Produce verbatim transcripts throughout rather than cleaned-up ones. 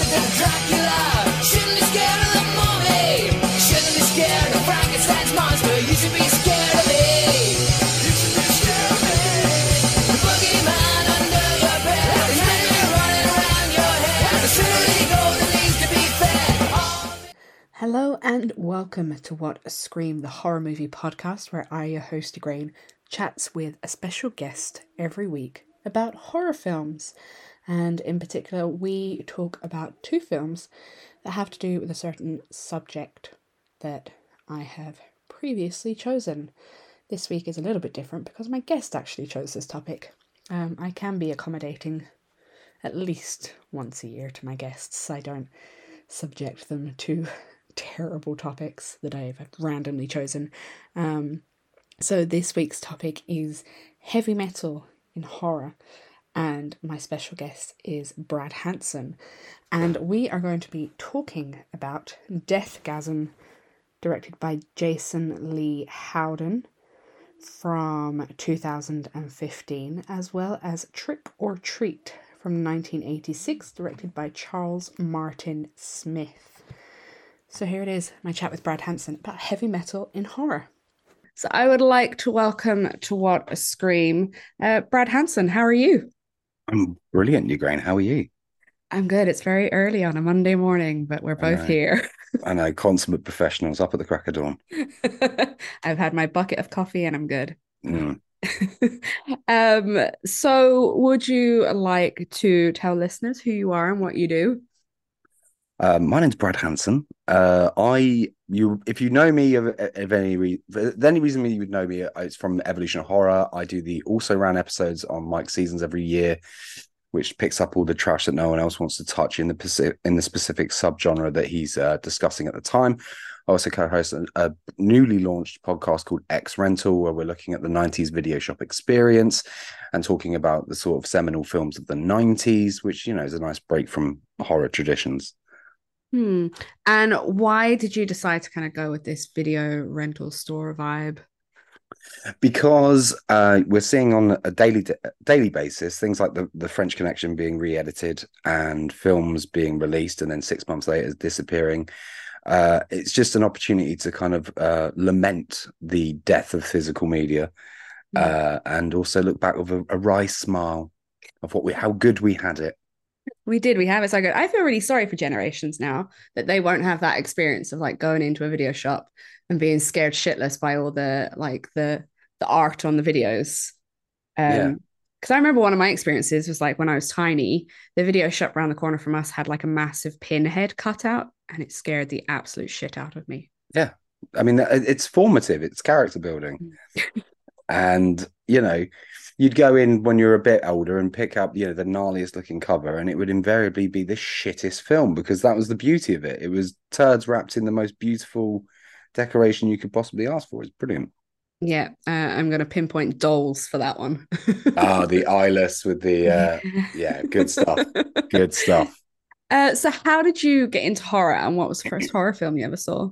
Dracula. Shouldn't be scared of the mummy. Shouldn't be scared of Frankenstein's monster. You should be scared of me. You should be scared of me. The boogeyman under your bed is maybe running around your head. The silly goat that needs to be fed. All the- Hello and welcome to What a Scream, the horror movie podcast where I, your host Grain, chats with a special guest every week about horror films. And in particular, we talk about two films that have to do with a certain subject that I have previously chosen. This week is a little bit different because my guest actually chose this topic. Um, I can be accommodating at least once a year to my guests. I don't subject them to terrible topics that I've randomly chosen. Um, so this week's topic is heavy metal in horror. And my special guest is Brad Hanson. And we are going to be talking about Deathgasm, directed by Jason Lee Howden from two thousand fifteen, as well as Trick or Treat from nineteen eighty-six, directed by Charles Martin Smith. So here it is, my chat with Brad Hanson about heavy metal in horror. So I would like to welcome to What a Scream, uh, Brad Hanson. How are you? I'm brilliant, Ugrain. How are you? I'm good. It's very early on a Monday morning, but we're both here. I know, consummate professionals up at the crack of dawn. I've had my bucket of coffee and I'm good. Mm. um, so would you like to tell listeners who you are and what you do? Uh, my name's Brad Hanson. Uh, I, you, if you know me of, of any re- the any reason you would know me, it's from Evolution of Horror. I do the also ran episodes on Mike Seasons every year, which picks up all the trash that no one else wants to touch in the specific, in the specific subgenre that he's uh, discussing at the time. I also co-host a, a newly launched podcast called X Rental, where we're looking at the nineties video shop experience and talking about the sort of seminal films of the nineties, which, you know, is a nice break from horror traditions. Hmm. And why did you decide to kind of go with this video rental store vibe? Because uh, we're seeing on a daily daily basis things like the, the French Connection being re-edited and films being released and then six months later disappearing. Uh, it's just an opportunity to kind of uh, lament the death of physical media mm. uh, and also look back with a, a wry smile of what we how good we had it. We did. We have it so good. I feel really sorry for generations now that they won't have that experience of like going into a video shop and being scared shitless by all the like the the art on the videos. Um, yeah. Because I remember one of my experiences was like when I was tiny, the video shop around the corner from us had like a massive pinhead cutout, and it scared the absolute shit out of me. Yeah, I mean it's formative. It's character building, and you know. You'd go in when you're a bit older and pick up, you know, the gnarliest looking cover, and it would invariably be the shittest film because that was the beauty of it. It was turds wrapped in the most beautiful decoration you could possibly ask for. It's brilliant. Yeah, uh, I'm going to pinpoint Dolls for that one. Ah, the eyeless with the, uh, yeah, good stuff. Good stuff. Uh, so how did you get into horror, and what was the first horror film you ever saw?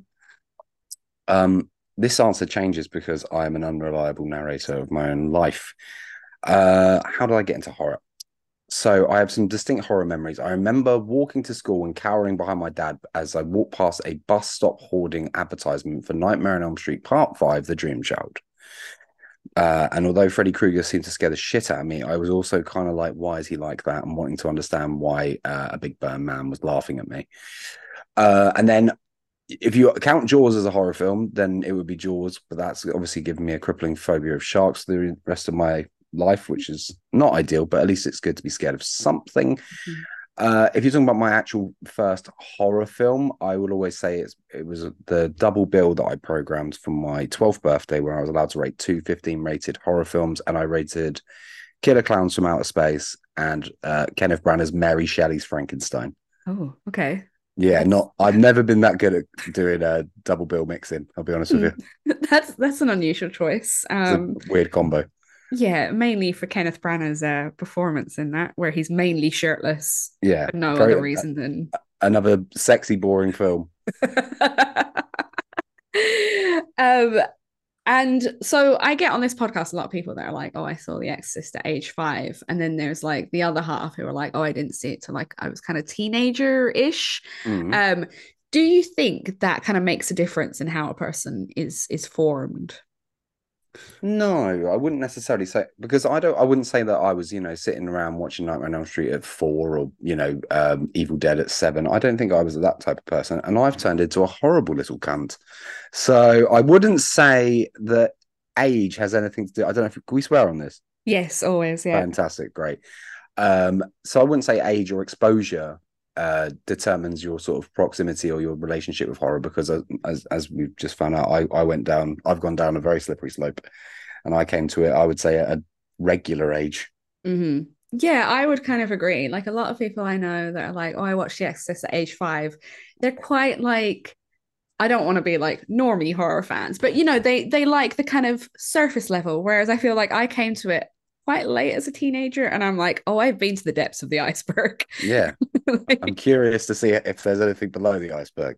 Um, this answer changes because I am an unreliable narrator of my own life. Uh, how did I get into horror? So I have some distinct horror memories. I remember walking to school and cowering behind my dad as I walked past a bus stop hoarding advertisement for Nightmare on Elm Street Part five, The Dream Child. Uh, and although Freddy Krueger seemed to scare the shit out of me, I was also kind of like, why is he like that? And wanting to understand why uh, a big burn man was laughing at me. Uh, and then if you count Jaws as a horror film, then it would be Jaws. But that's obviously given me a crippling phobia of sharks the rest of my life, which is not ideal, but at least it's good to be scared of something. Mm-hmm. Uh, if you're talking about my actual first horror film, I would always say it's, it was the double bill that I programmed for my twelfth birthday, where I was allowed to rate two fifteen rated horror films, and I rated Killer Clowns from Outer Space and uh, Kenneth Branagh's Mary Shelley's Frankenstein. Oh, okay. Yeah, not. I've never been that good at doing a double bill mixing. I'll be honest with you. That's that's an unusual choice. Um, it's a weird combo. Yeah, mainly for Kenneth Branagh's uh, performance in that, where he's mainly shirtless. Yeah, for no very, other reason than another sexy, boring film. um, And so I get on this podcast a lot of people that are like, oh, I saw The Exorcist at age five. And then there's like the other half who are like, oh, I didn't see it till like I was kind of teenager-ish. Mm. Um, do you think that kind of makes a difference in how a person is is formed? No, I wouldn't necessarily say, because I don't. I wouldn't say that I was, you know, sitting around watching Nightmare on Elm Street at four, or you know, um, Evil Dead at seven. I don't think I was that type of person, and I've turned into a horrible little cunt. So I wouldn't say that age has anything to do. I don't know if can we swear on this. Yes, always, yeah. Fantastic, great. Um, so I wouldn't say age or exposure uh, determines your sort of proximity or your relationship with horror, because as as, as we've just found out, I, I went down, I've gone down a very slippery slope, and I came to it, I would say, at a regular age. Mm-hmm. Yeah, I would kind of agree. Like a lot of people I know that are like, oh, I watched The Exorcist at age five. They're quite like, I don't want to be like normie horror fans, but you know, they they like the kind of surface level. Whereas I feel like I came to it quite late as a teenager, and I'm like, oh, I've been to the depths of the iceberg. Yeah, Like, I'm curious to see if there's anything below the iceberg,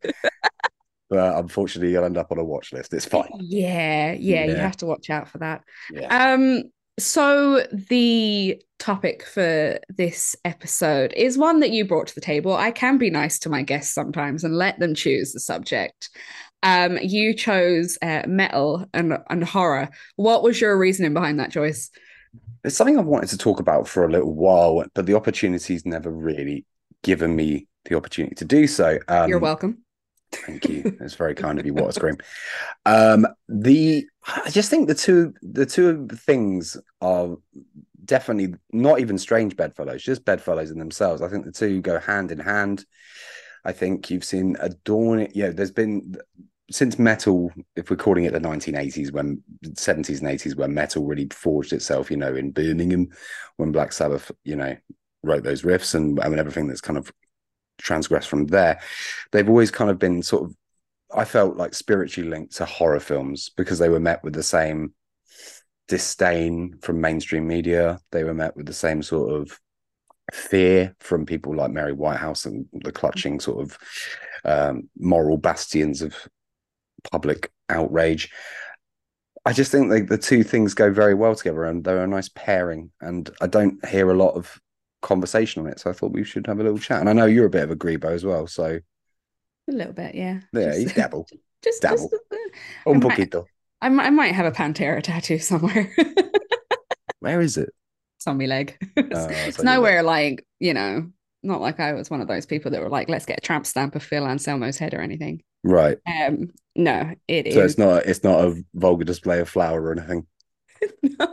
but unfortunately, you'll end up on a watch list. It's fine. yeah, yeah, you Yeah, have to watch out for that. yeah. Um, so the topic for this episode is one that you brought to the table. I can be nice to my guests sometimes and let them choose the subject. Um, you chose uh, metal and, and horror. What was your reasoning behind that, Joyce? It's something I've wanted to talk about for a little while, but the opportunity's never really given me the opportunity to do so. Um, You're welcome. Thank you. It's very kind of you. What a scream. Um, the I just think the two the two things are definitely not even strange bedfellows, just bedfellows in themselves. I think the two go hand in hand. I think you've seen a dawn. Yeah, there's been since metal, if we're calling it the nineteen eighties, when seventies and eighties, where metal really forged itself, you know, in Birmingham, when Black Sabbath, you know, wrote those riffs and, and everything that's kind of transgressed from there. They've always kind of been sort of, I felt like, spiritually linked to horror films, because they were met with the same disdain from mainstream media. They were met with the same sort of fear from people like Mary Whitehouse and the clutching sort of um, moral bastions of public outrage. I just think like the two things go very well together, and they're a nice pairing, and I don't hear a lot of conversation on it, so I thought we should have a little chat. And I know you're a bit of a grebo as well, so A little bit, yeah. yeah, Just, you dabble. just, dabble. just Un I might- poquito. I might, I might have a Pantera tattoo somewhere. Where is it? It's on my leg. It's, Oh, it's so you nowhere like, you know, not like I was one of those people that were like, let's get a tramp stamp of Phil Anselmo's head or anything. Right. Um, no, it So is. it's not it's not a vulgar display of flour or anything. No.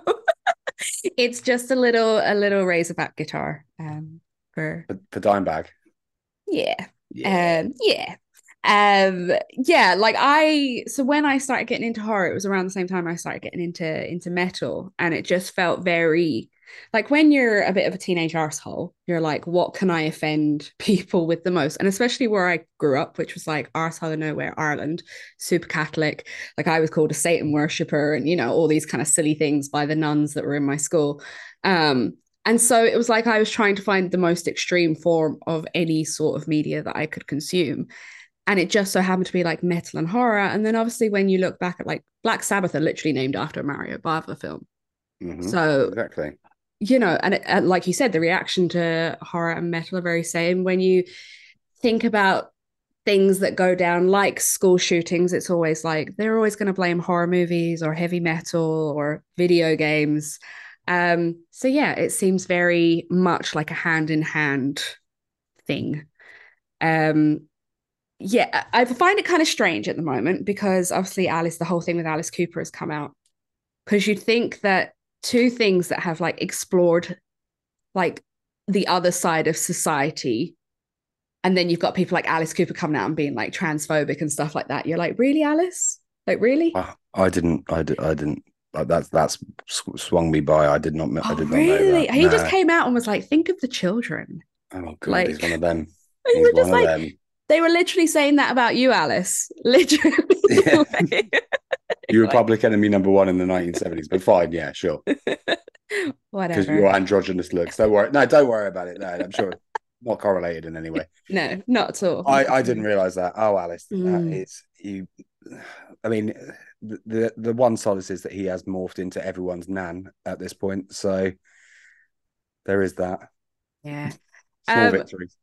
It's just a little a little Razorback guitar. Um, for For, for Dimebag. yeah, Yeah. um, yeah, um, yeah. Like I, so when I started getting into horror, it was around the same time I started getting into into metal, and it just felt very like when you're a bit of a teenage arsehole, you're like, what can I offend people with the most? And especially where I grew up, which was like arsehole of nowhere, Ireland, super Catholic. Like I was called a Satan worshipper, and you know all these kind of silly things by the nuns that were in my school. Um, and so it was like I was trying to find the most extreme form of any sort of media that I could consume. And it just so happened to be like metal and horror. And then obviously when you look back at like Black Sabbath are literally named after a Mario Bava film. Mhm. So, Exactly. you know, and, it, and like you said, the reaction to horror and metal are very same. When you think about things that go down like school shootings, it's always like they're always going to blame horror movies or heavy metal or video games. Um, so yeah, it seems very much like a hand in hand thing. Um, yeah, I find it kind of strange at the moment because obviously Alice, the whole thing with Alice Cooper has come out. Because you'd think that two things that have like explored like the other side of society, and then you've got people like Alice Cooper coming out and being like transphobic and stuff like that. You're like, really, Alice? Like, really? I, I didn't. I, did, I didn't. uh, That's that's sw- swung me by. I did not. I Oh, did not know really? that. He just No. came out and was like, think of the children. Oh god, like- he's one of them. And He's you were one just of like, them. they were literally saying that about you, Alice. Literally. Yeah. Like- You were public enemy number one in the nineteen seventies, but fine, yeah, sure. Because Whatever. your androgynous looks. Don't worry. No, don't worry about it. No, I'm sure it's not correlated in any way. No, not at all. I, I didn't realize that. Oh, Alice, Mm. that is you. I mean, the, the the one solace is that he has morphed into everyone's nan at this point. So there is that. Yeah. Small Um, victories.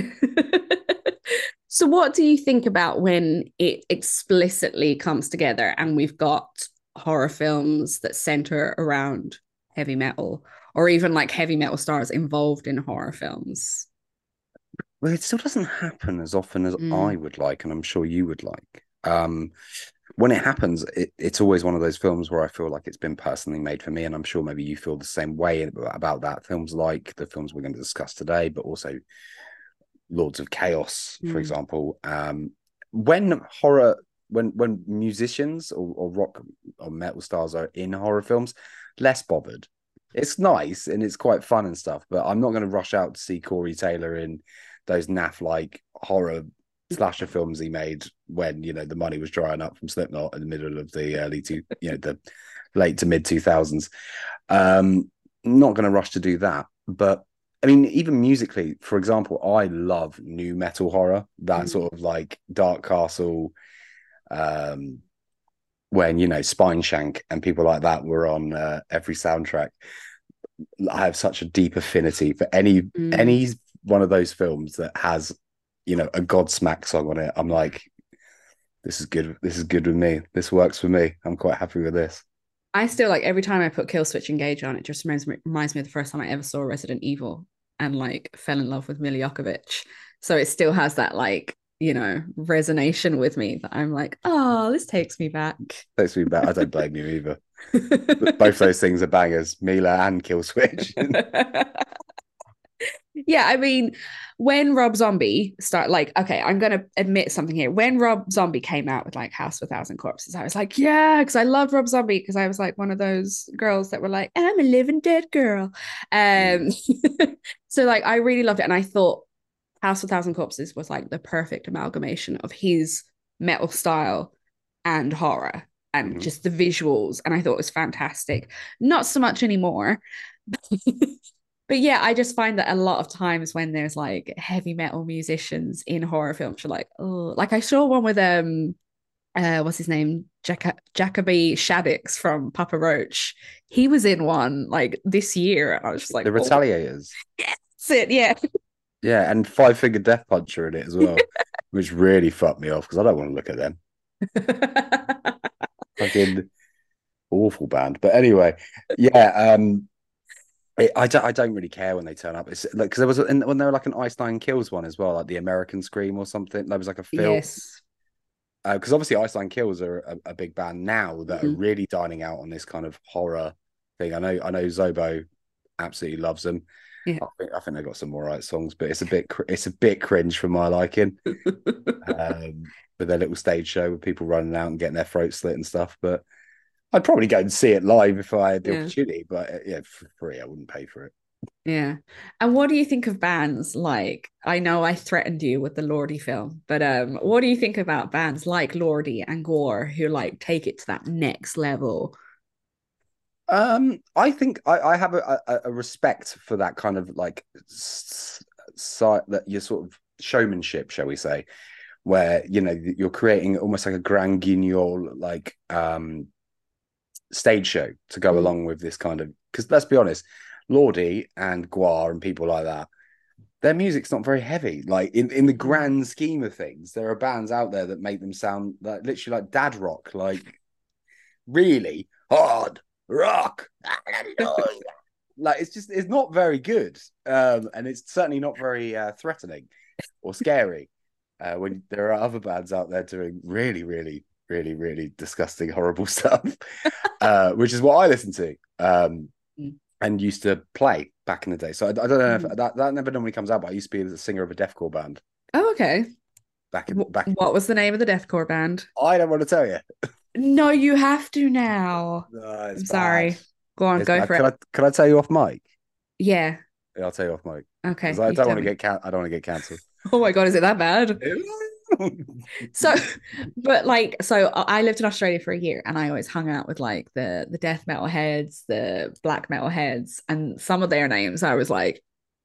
so what do you think about when it explicitly comes together and we've got horror films that center around heavy metal, or even like heavy metal stars involved in horror films? Well, it still doesn't happen as often as Mm. I would like, and I'm sure you would like. Um, when it happens, it, it's always one of those films where I feel like it's been personally made for me, and I'm sure maybe you feel the same way about that. Films like the films we're going to discuss today, but also Lords of Chaos, for Mm. example. Um, when horror, when when musicians or, or rock or metal stars are in horror films, less bothered. It's nice and it's quite fun and stuff, but I'm not going to rush out to see Corey Taylor in those naff like horror slasher films he made when, you know, the money was drying up from Slipknot in the middle of the early two, you know, the late to mid two thousands. Um, not going to rush to do that, but I mean, even musically, for example, I love new metal horror, that Mm. sort of like Dark Castle, um, when, you know, Spineshank and people like that were on uh, every soundtrack. I have such a deep affinity for any Mm. any one of those films that has, you know, a Godsmack song on it. I'm like, this is good. This is good with me. This works for me. I'm quite happy with this. I still like every time I put Kill Switch Engage on, it just reminds me, reminds me of the first time I ever saw Resident Evil and like fell in love with Mila Jovovich. So it still has that like, you know, resonation with me that I'm like, oh, this takes me back. Takes me back. I don't blame you either. Both those things are bangers, Mila and Kill Switch. Yeah, I mean, when Rob Zombie start like, okay, I'm gonna admit something here. When Rob Zombie came out with like House of a Thousand Corpses, I was like, yeah, because I love Rob Zombie because I was like one of those girls that were like, I'm a living dead girl. Um, so like I really loved it, and I thought House of a Thousand Corpses was like the perfect amalgamation of his metal style and horror and Mhm. just the visuals, and I thought it was fantastic. Not so much anymore. But yeah, I just find that a lot of times when there's like heavy metal musicians in horror films, you're like, oh, like I saw one with um, uh, what's his name, Jac- Jacoby Shaddix from Papa Roach. He was in one like this year, and I was just like, The oh, Retaliators. that's it, yeah. Yeah, and Five Finger Death Puncher in it as well, which really fucked me off because I don't want to look at them. Fucking awful band. But anyway, yeah, um, it, I don't, I don't really care when they turn up. It's like because there was in, when they were like an Ice Nine Kills one as well, like the American Scream or something. There was like a film Yes. because obviously Ice Nine Kills are a, a big band now that are Mhm. really dining out on this kind of horror thing. I know, I know, Zobo absolutely loves them. Yeah. I think I think they've got some more right songs, but it's a bit cr- it's a bit cringe for my liking. Um, with their little stage show with people running out and getting their throats slit and stuff. But I'd probably go and see it live if I had the Yeah. opportunity. But uh, yeah, for free, I wouldn't pay for it. Yeah. And what do you think of bands like, I know I threatened you with the Lordi film, but um, what do you think about bands like Lordi and Gore who like take it to that next level? Um, I think I, I have a, a, a respect for that kind of like s- side that your sort of showmanship, shall we say, where you know you're creating almost like a grand guignol like um stage show to go Mhm. along with this kind of because let's be honest, Lordi and Guar and people like that, their music's not very heavy. Like in, in the grand scheme of things, there are bands out there that make them sound like literally like dad rock, like really hard rock. Like it's just it's not very good. Um, and it's certainly not very uh, threatening or scary. Uh, when there are other bands out there doing really, really, really, really disgusting, horrible stuff, uh, which is what I listen to. Um, Mm. and used to play back in the day. So I, I don't know if Mm. that, that never normally comes out, but I used to be the singer of a deathcore band Oh, okay. back in Wh- back. What was the name of the deathcore band? I don't want to tell you. No, you have to now. No, it's I'm sorry. bad. Go on, It's go bad. for Can it. I can I tell you off mic? Yeah. Yeah, I'll tell you off mic Okay. because I you don't tell want to me. get can- I don't want to get cancelled. Oh my God, is it that bad? So, but like, so I I lived in Australia for a year, and I always hung out with like the the death metal heads, the black metal heads, and some of their names I was like,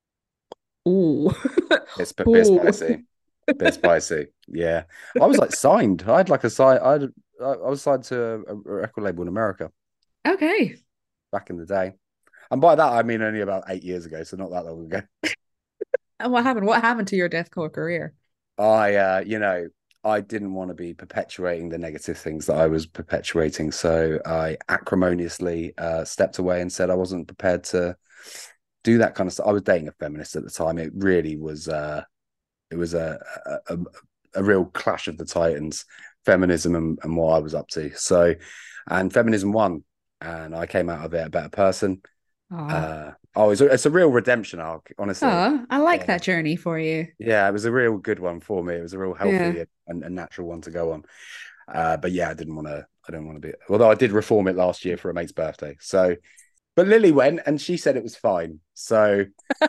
ooh, It's a bit ooh. spicy. Bit spicy. Yeah. I was like signed. I had like a sign. I had I, I was signed to a, a record label in America Okay. back in the day, and by that I mean only about eight years ago, so not that long ago. And what happened? What happened to your deathcore career? I, uh, you know, I didn't want to be perpetuating the negative things that I was perpetuating, so I acrimoniously uh, stepped away and said I wasn't prepared to do that kind of stuff. I was dating a feminist at the time. It really was, uh, it was a, a, a, a real clash of the titans, feminism and, and what I was up to. So, and feminism won, and I came out of it a better person. Oh, Uh, oh, it's a, it's a real redemption arc, honestly. oh I like Yeah. that journey for you. Yeah, it was a real good one for me. It was a real healthy Yeah. and, and natural one to go on. Uh, but yeah, I didn't want to. I don't want to be. Although I did reform it last year for a mate's birthday. So, but Lily went and she said it was fine. So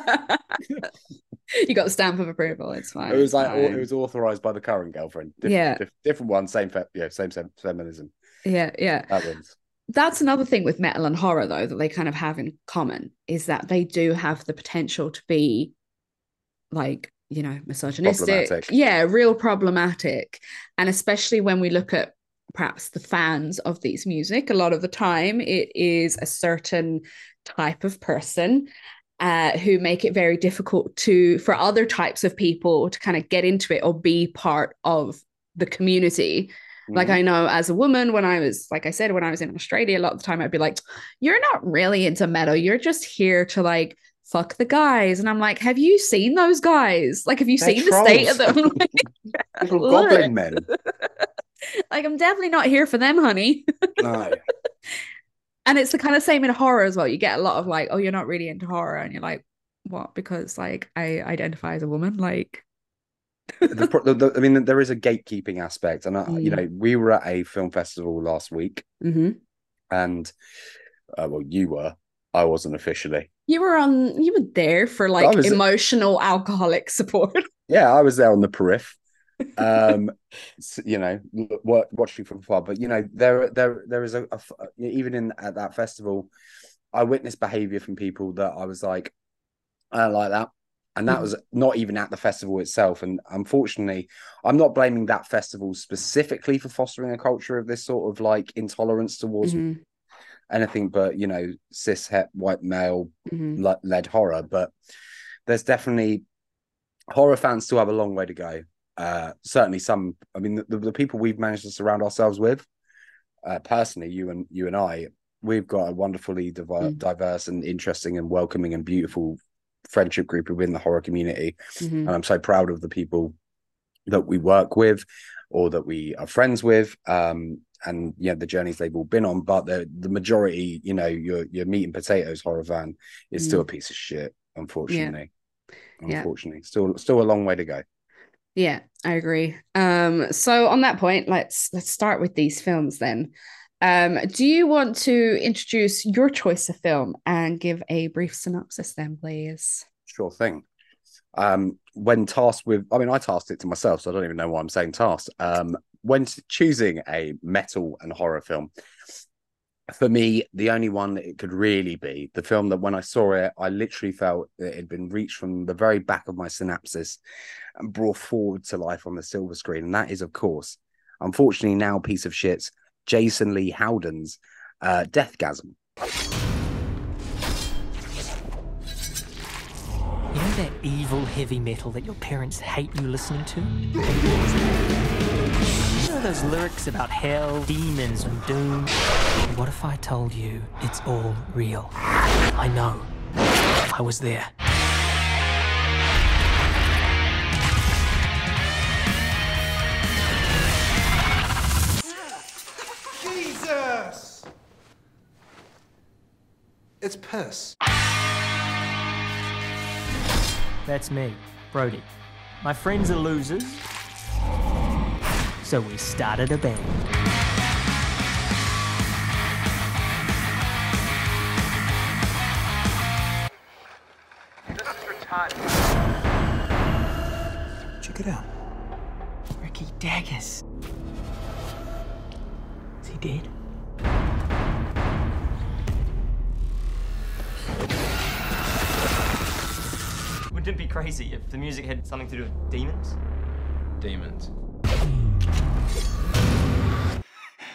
You got the stamp of approval. It's fine. it was it's like fine. it was authorized by the current girlfriend. Diff- Yeah. diff- different one, same. Fe- yeah, same, same feminism. Yeah, yeah. That wins. That's another thing with metal and horror, though, that they kind of have in common is that they do have the potential to be like, you know, misogynistic. Problematic. Yeah, real problematic. And especially when we look at perhaps the fans of these music, a lot of the time it is a certain type of person uh, who make it very difficult to for other types of people to kind of get into it or be part of the community. Like Mhm. I know as a woman, when I was, like I said, when I was in Australia, a lot of the time I'd be like, you're not really into metal. You're just here to like fuck the guys. And I'm like, have you seen those guys? Like, have you They're seen the state of trolls. them? Little Ugh. goblin men. Like, I'm definitely not here for them, honey. No. And it's the kind of same in horror as well. You get a lot of like, oh, you're not really into horror. And you're like, what? Because like I identify as a woman. Like, the, pro- the, the, I mean, there is a gatekeeping aspect, and I, you Mm. know, we were at a film festival last week, Mhm. and uh, well, you were. I wasn't officially. You were on, you were there for like was- emotional alcoholic support. Yeah, I was there on the periph. Um, s- you know, wa- watching from afar. But you know, there, there, there is a, a f- even in at that festival, I witnessed behaviour from people that I was like, I don't like that. And that Mhm. was not even at the festival itself. And unfortunately, I'm not blaming that festival specifically for fostering a culture of this sort of like intolerance towards Mhm. anything but, you know, cis het white male Mhm. le- led horror. But there's definitely horror fans still have a long way to go. Uh, certainly some, I mean, the, the people we've managed to surround ourselves with, uh, personally, you and you and I, we've got a wonderfully div- Mm. diverse and interesting and welcoming and beautiful friendship group within the horror community. Mhm. And I'm so proud of the people that we work with or that we are friends with, um and yeah, the journeys they've all been on. But the the majority, you know, your your meat and potatoes horror fan is still a piece of shit, unfortunately. Yeah. Unfortunately, still still a long way to go. Yeah, I agree. Um, so on that point, let's let's start with these films then. Um, do you want to introduce your choice of film and give a brief synopsis then, please? Sure thing. Um, when tasked with, I mean, I tasked it to myself, so I don't even know why I'm saying tasked. Um, when choosing a metal and horror film, for me, the only one that it could really be, the film that when I saw it, I literally felt that it had been reached from the very back of my synapses and brought forward to life on the silver screen. And that is, of course, unfortunately now piece of shit, Jason Lee Howden's uh, Deathgasm. You know that evil heavy metal that your parents hate you listening to? You know those lyrics about hell, demons, and doom? What if I told you it's all real? I know. I was there. Jesus! It's piss. That's me, Brody. My friends are losers, so we started a band. Check it out. Ricky Daggers. Is he dead? Wouldn't it be crazy if the music had something to do with demons? Demons.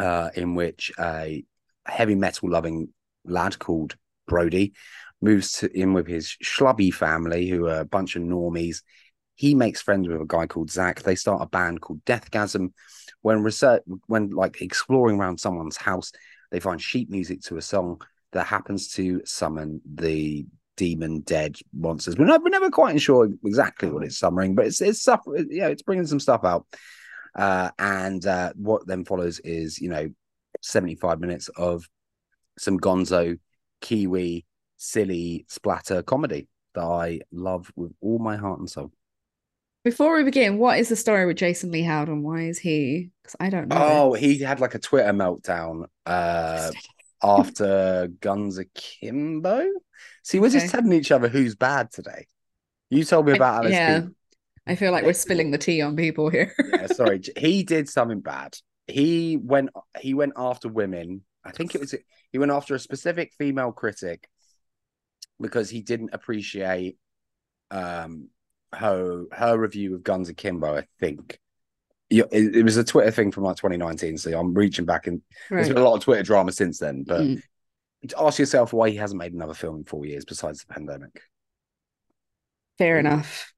uh, in which a heavy metal loving lad called Brody moves to, in with his schlubby family, who are a bunch of normies. He makes friends with a guy called Zach. They start a band called Deathgasm. When research, when like exploring around someone's house, they find sheet music to a song that happens to summon the demon dead monsters. We're, not, we're never quite sure exactly what it's summoning, but it's it's stuff. Yeah, it's bringing some stuff out. Uh, and uh, what then follows is, you know, seventy-five minutes of some gonzo, Kiwi, silly splatter comedy that I love with all my heart and soul. Before we begin, what is the story with Jason Lee Howden? Why is he? Because I don't know. Oh, it. he had like a Twitter meltdown uh, after Guns Akimbo. See, we're just Okay. telling each other who's bad today. You told me about I- Alice yeah. Cooper. I feel like we're spilling the tea on people here. Yeah, sorry. He did something bad. He went he went after women. I think it was he went after a specific female critic because he didn't appreciate um her her review of Guns Akimbo, I think. Yeah, it, it was a Twitter thing from like twenty nineteen, so I'm reaching back, and there's Right. been a lot of Twitter drama since then. But Mm. ask yourself why he hasn't made another film in four years besides the pandemic. Fair enough.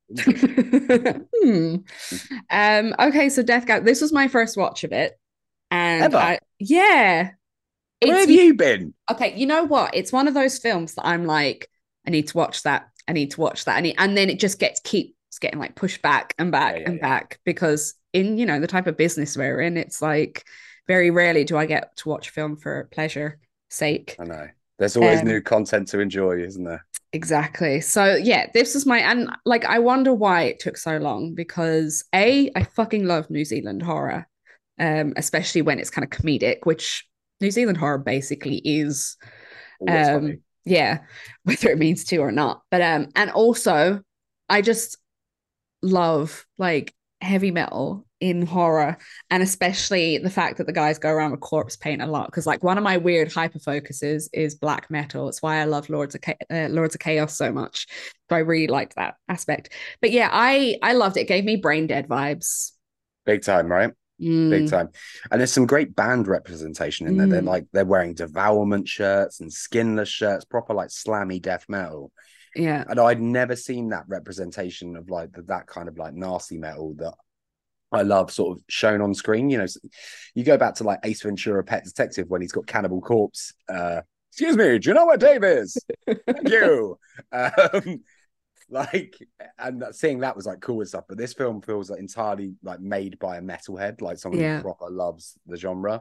Hmm. Um, okay, so Death Cab. This was my first watch of it. And Ever? I, yeah. Where It's have you been? okay, you know what? It's one of those films that I'm like, I need to watch that. I need to watch that. I need, and then it just gets keeps getting like pushed back and back Yeah, yeah, and yeah. back because in you know the type of business we're in, it's like very rarely do I get to watch a film for pleasure sake. I know. There's always Um, new content to enjoy, isn't there? Exactly. So yeah, this was my and like I wonder why it took so long because A, I fucking love New Zealand horror. Um, especially when it's kind of comedic, which New Zealand horror basically is. Always Um, funny. yeah, whether it means to or not. But um, and also I just love like heavy metal in horror, and especially the fact that the guys go around with corpse paint a lot. Because like one of my weird hyper focuses is black metal. It's why I love Lords of Cha- uh, Lords of Chaos so much. So I really liked that aspect. But yeah, I I loved it. It gave me Brain Dead vibes. Big time, right? Mm, Big time. And there's some great band representation in there. They're Mm. like they're wearing Devourment shirts and skinless shirts, proper like slammy death metal. yeah. And I'd never seen that representation of like the, that kind of like nasty metal that I love sort of shown on screen. You know, you go back to like Ace Ventura Pet Detective when he's got Cannibal Corpse. Uh, Excuse me, do you know what Dave is? Thank you. Um, like, and seeing that was like cool and stuff. But this film feels like entirely like made by a metalhead, like someone Yeah. who proper loves the genre.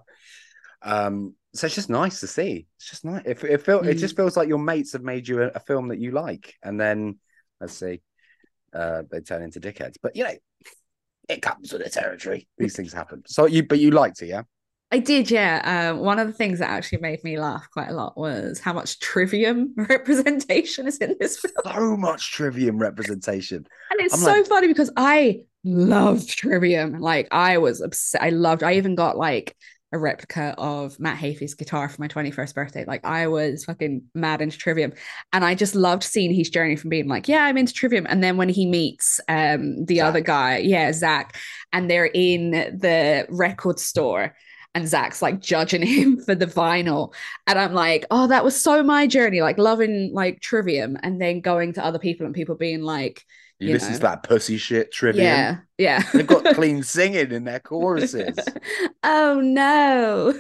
Um, so it's just nice to see. It's just nice. It, it feel it Mm. just feels like your mates have made you a, a film that you like, and then let's see, uh, they turn into dickheads. But you know, it comes with the territory. These things happen. So you, but you liked it, yeah? I did, yeah. Um, one of the things that actually made me laugh quite a lot was how much trivium representation is in this film. So much trivium representation. And it's I'm so like- funny because I loved trivium. Like I was obsessed. I loved, I even got like a replica of Matt Hafey's guitar for my twenty-first birthday. Like I was fucking mad into trivium. And I just loved seeing his journey from being like, yeah, I'm into trivium. And then when he meets um the Zach. other guy, yeah, Zach, and they're in the record store. And Zach's like judging him for the vinyl. And I'm like, oh, that was so my journey, like loving like trivium and then going to other people and people being like, You, you listen know. to that pussy shit trivium. yeah, yeah. They've got clean singing in their choruses. Oh no.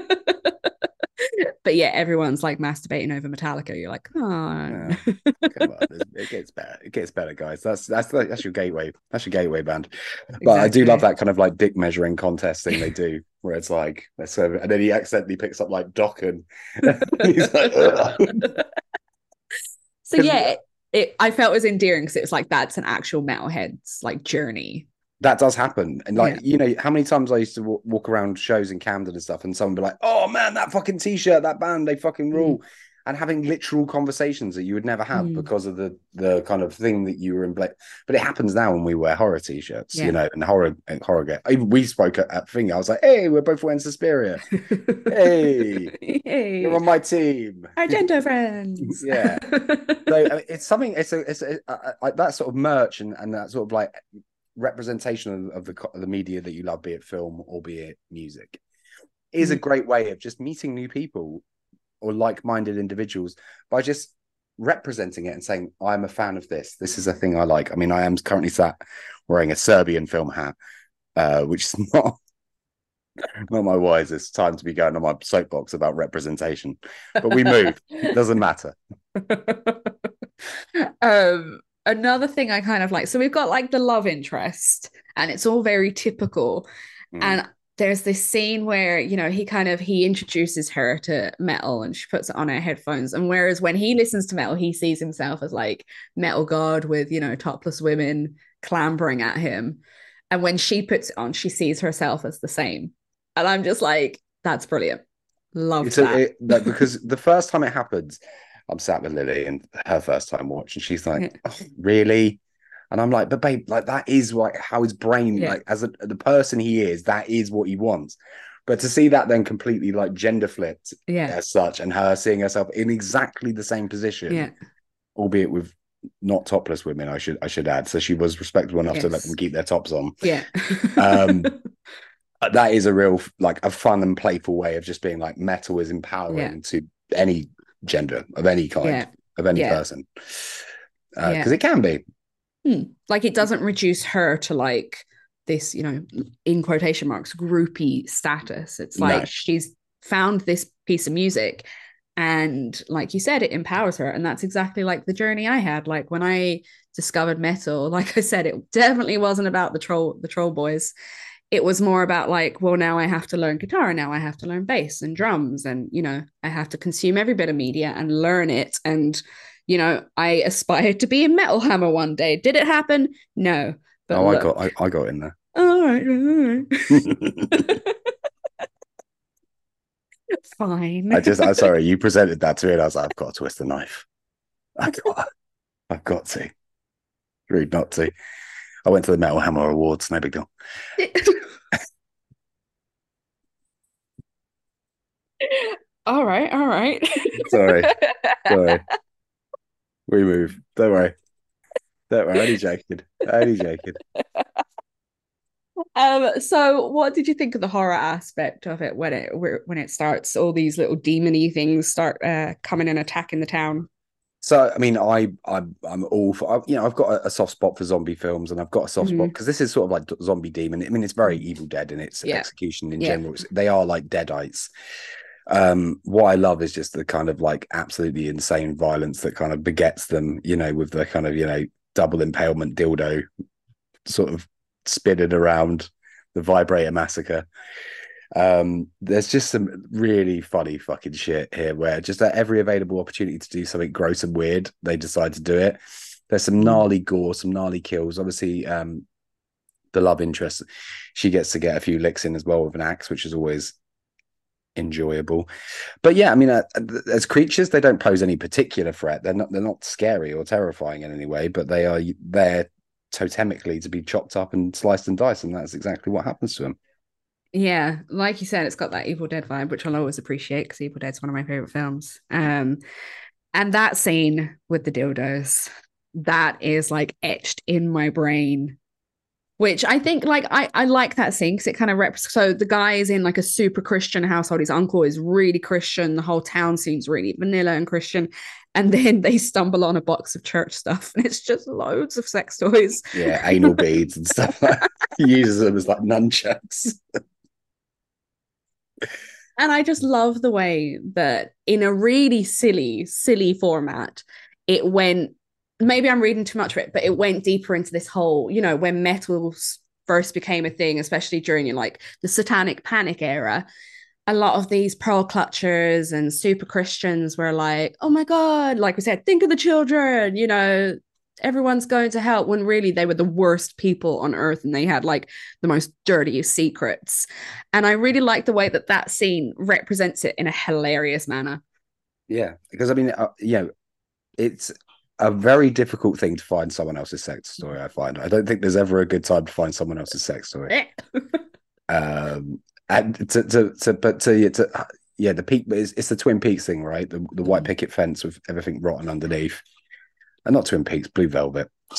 But yeah, everyone's like masturbating over Metallica. You're like, oh. Yeah. Come on, it it gets better. It gets better, guys. That's that's like, that's your gateway. That's your gateway band. But I do love Exactly. that kind of like dick measuring contest thing they do, where it's like they're so, and then he accidentally picks up like Dokken. He's like, "Ugh." So yeah, it, it I felt it was endearing because it was like that's an actual metalhead's like journey. That does happen, and like Yeah. you know, how many times I used to w- walk around shows in Camden and stuff, and someone would be like, "Oh man, that fucking t-shirt, that band, they fucking rule," and having literal conversations that you would never have Mm. because of the the kind of thing that you were in. Bla- but it happens now when we wear horror t-shirts, Yeah. you know, and horror and horror get. Even we spoke at, at thing. I was like, "Hey, we're both wearing Suspiria. Hey, Hey. you're on my team." Argento friends. Yeah. So I mean, it's something. It's a it's a, a, a, that sort of merch and, and that sort of like representation of, of the co- of the media that you love, be it film or be it music. is a Mm. great way of just meeting new people or like-minded individuals by just representing it and saying, I'm a fan of this. This is a thing I like. I mean, I am currently sat wearing a Serbian film hat, uh, which is not not my wisest time to be going on my soapbox about representation. But we move. It doesn't matter. um another thing I kind of like, so we've got like the love interest and it's all very typical. Mm. And there's this scene where, you know, he kind of he introduces her to metal and she puts it on her headphones, and whereas when he listens to metal he sees himself as like metal god with, you know, topless women clambering at him, and when she puts it on she sees herself as the same, and I'm just like, that's brilliant. Love It's a, that. it, like, because the first time it happens, I'm sat with Lily and her first time watch, and she's like, Yeah. oh, really? And I'm like, but babe, like that is like how his brain, Yeah. like as a, the person he is, that is what he wants. But to see that then completely like gender flipped Yeah. as such, and her seeing herself in exactly the same position, Yeah. albeit with not topless women, I should I should add. So she was respectable enough to let Yes. them keep their tops on. Yeah. Um, that is a real like a fun and playful way of just being like metal is empowering Yeah. to any gender of any kind, Yeah. of any Yeah. person, because Yeah. it can be. Hmm. Like it doesn't reduce her to like this, you know, in quotation marks, groupie status. It's like No. she's found this piece of music, and like you said, it empowers her. And that's exactly like the journey I had. Like when I discovered metal, like I said, it definitely wasn't about the troll, the troll boys. It was more about like, well, now I have to learn guitar, now I have to learn bass and drums, and you know, I have to consume every bit of media and learn it. And you know, I aspired to be a Metal Hammer one day. Did it happen? No. But oh, look, I got I, I got in there. all right, all right. Fine. I just I'm sorry, you presented that to me, and I was like, I've got to twist the knife. I got, I've got to. Rude not to. I went to the Metal Hammer Awards. No big deal. all right, all right. Sorry, sorry. We move. Don't worry. Don't worry. Only joking. Only joking. Um, so what did you think of the horror aspect of it when it when it starts? All these little demony things start uh, coming and attacking the town. So, I mean, I, I I'm all for, you know, I've got a, a soft spot for zombie films, and I've got a soft spot Mhm. because this is sort of like zombie demon. I mean, it's very Evil Dead in its Yeah. execution in Yeah. general. It's- They are like Deadites. Um, what I love is just the kind of like absolutely insane violence that kind of begets them, you know, with the kind of, you know, double impalement dildo sort of spinning around, the vibrator massacre. Um, there's just some really funny fucking shit here where just at every available opportunity to do something gross and weird, they decide to do it. There's some gnarly gore, some gnarly kills. Obviously, um, the love interest, she gets to get a few licks in as well with an axe, which is always enjoyable. But yeah, I mean, uh, as creatures, they don't pose any particular threat. They're not they're not scary or terrifying in any way, but they are there totemically to be chopped up and sliced and diced, and that's exactly what happens to them. Yeah, like you said, it's got that Evil Dead vibe, which I'll always appreciate because Evil Dead's one of my favorite films. Um, and that scene with the dildos, that is like etched in my brain. Which I think, like, I, I like that scene because it kind of reps. So the guy is in like a super Christian household. His uncle is really Christian. The whole town seems really vanilla and Christian. And then they stumble on a box of church stuff, and it's just loads of sex toys. Yeah, anal beads and stuff like that. He uses them as like nunchucks. And I just love the way that in a really silly, silly format, it went, maybe I'm reading too much of it, but it went deeper into this whole, you know, when metal first became a thing, especially during like the Satanic Panic era, a lot of these pearl clutchers and super Christians were like, oh my God, like we said, think of the children, you know, everyone's going to hell, when really they were the worst people on earth and they had like the most dirtiest secrets. And I really like the way that that scene represents it in a hilarious manner. Yeah, because I mean, uh, you know, it's a very difficult thing to find someone else's sex story. I find I don't think there's ever a good time to find someone else's sex story. um, and to to to but to, to yeah, the peak it's, it's the Twin Peaks thing, right? The the white picket fence with everything rotten underneath. And not Twin Peaks, Blue Velvet. Sorry,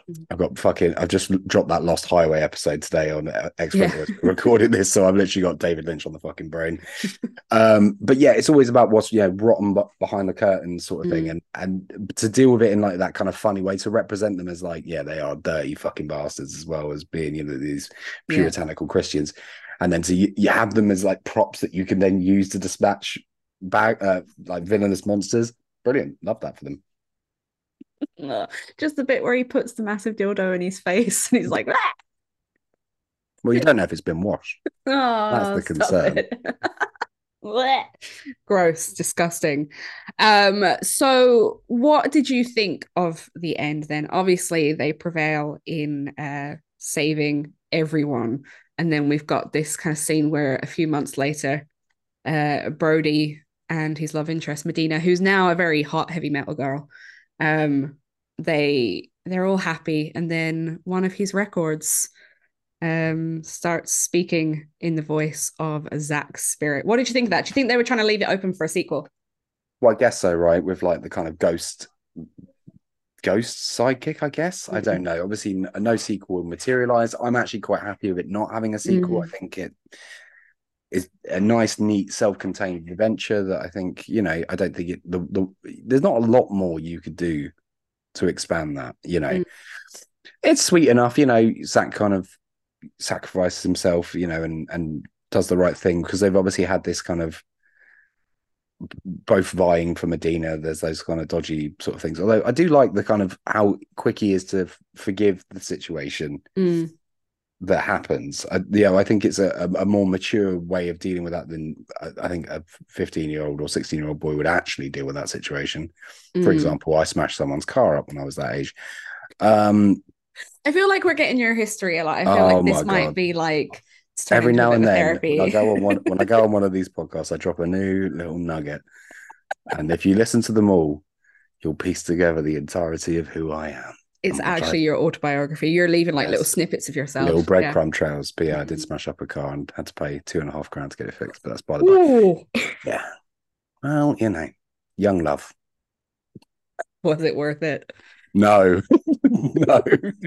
I've got fucking. I've just dropped that Lost Highway episode today on X Yeah. yeah. recording this, so I've literally got David Lynch on the fucking brain. um, but yeah, it's always about what's yeah rotten b- behind the curtain sort of thing, Mm. and and to deal with it in like that kind of funny way, to represent them as like yeah they are dirty fucking bastards as well as being you know these Yeah. puritanical Christians, and then to you, you have them as like props that you can then use to dispatch bag uh, like villainous monsters. Brilliant, love that for them. Ugh. Just the bit where he puts the massive dildo in his face and he's like, "Ah!" Well, you don't know if it's been washed. Oh, the stop concern. it. Blech. Gross, disgusting. Um, so what did you think of the end then? Obviously, they prevail in uh saving everyone, and then we've got this kind of scene where a few months later, uh Brody and his love interest, Medina, who's now a very hot heavy metal girl, um, they they're all happy, and then one of his records um starts speaking in the voice of Zach's spirit. What did you think of that? Do you think they were trying to leave it open for a sequel? Well, I guess so, right? With like the kind of ghost ghost sidekick, I guess. I don't know. Obviously, n- no sequel will materialize. I'm actually quite happy with it not having a sequel. Mhm. I think it is a nice, neat, self-contained adventure that I think, you know, I don't think it the, the there's not a lot more you could do to expand that, you know. Mm. It's sweet enough, you know, Zach kind of sacrifices himself, you know, and and does the right thing because they've obviously had this kind of both vying for Medina. There's those kind of dodgy sort of things. Although I do like the kind of how quick he is to f- forgive the situation Mm. that happens. I, yeah, I think it's a, a, a more mature way of dealing with that than I, I think a fifteen year old or sixteen year old boy would actually deal with that situation. For Mm. example, I smashed someone's car up when I was that age. Um, I feel like we're getting your history a lot. I feel Oh like this my might God. be like it's turned every into a now bit and of then therapy. when I go on one when I go on one of these podcasts, I drop a new little nugget. And if you listen to them all, you'll piece together the entirety of who I am. It's I'm gonna try- actually your autobiography. You're leaving like Yes. little snippets of yourself. Little Yeah. breadcrumb trails. But yeah, I did Mhm. smash up a car and had to pay two and a half grand to get it fixed. But that's by the by. Ooh, Yeah. Well, you know, young love. was it worth it? No. No.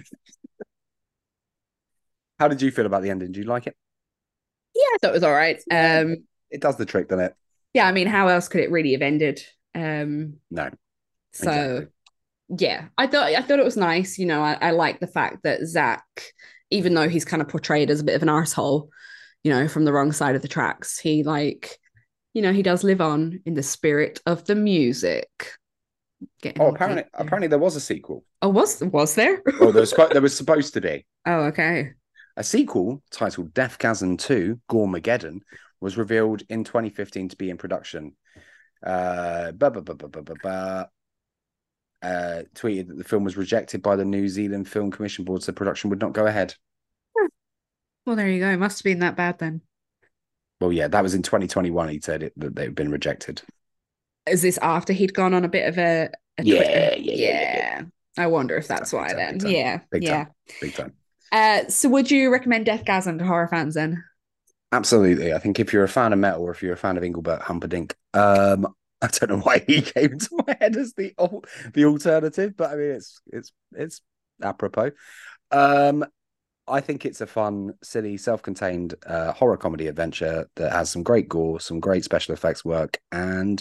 How did you feel about the ending? Do you like it? Yeah, I thought it was all right. Um, It does the trick, doesn't it? yeah, I mean, how else could it really have ended? Um, No. so Exactly. yeah, I thought I thought it was nice. You know, I, I like the fact that Zach, even though he's kind of portrayed as a bit of an arsehole, you know, from the wrong side of the tracks, he like, you know, he does live on in the spirit of the music. Getting Oh, all apparently, deep there. apparently there was a sequel. Oh, was was there? Oh, there was quite, there was supposed to be. Oh, okay. A sequel titled Deathgasm two, Gormageddon, was revealed in twenty fifteen to be in production. Uh, ba, ba, ba, ba, ba, ba, ba. Uh, tweeted that the film was rejected by the New Zealand Film Commission Board, so production would not go ahead. Well, there you go. It must have been that bad then. Well, yeah, that was in twenty twenty-one. He said it, that they've been rejected. Is this after he'd gone on a bit of a, a Yeah, Twitter- yeah, yeah, yeah, yeah. I wonder if Big that's time, why big time, then. big time. Yeah, Big yeah. time. Big time. Uh, so would you recommend Deathgasm to horror fans then? Absolutely. I think if you're a fan of metal or if you're a fan of Engelbert Humperdinck, um, I don't know why he came into my head as the al- the alternative, but I mean it's it's it's apropos. Um, I think it's a fun, silly, self-contained uh, horror comedy adventure that has some great gore, some great special effects work, and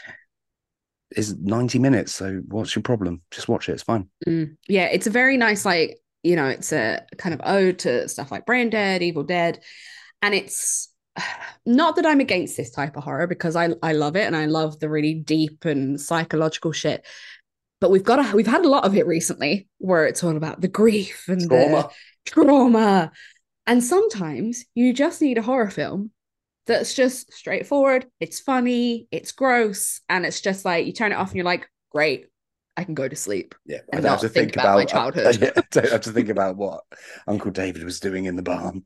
is ninety minutes. So what's your problem? Just watch it. It's fine. Mm. Yeah, it's a very nice, like, you know, it's a kind of ode to stuff like Brain Dead, Evil Dead. And it's not that I'm against this type of horror because I, I love it and I love the really deep and psychological shit. But we've got a, we've had a lot of it recently where it's all about the grief and Trauma. the trauma. And sometimes you just need a horror film that's just straightforward. It's funny, it's gross, and it's just like you turn it off and you're like, great, I can go to sleep. Yeah, And I don't have not to think, think about my about childhood. I, I don't have to think about what Uncle David was doing in the barn.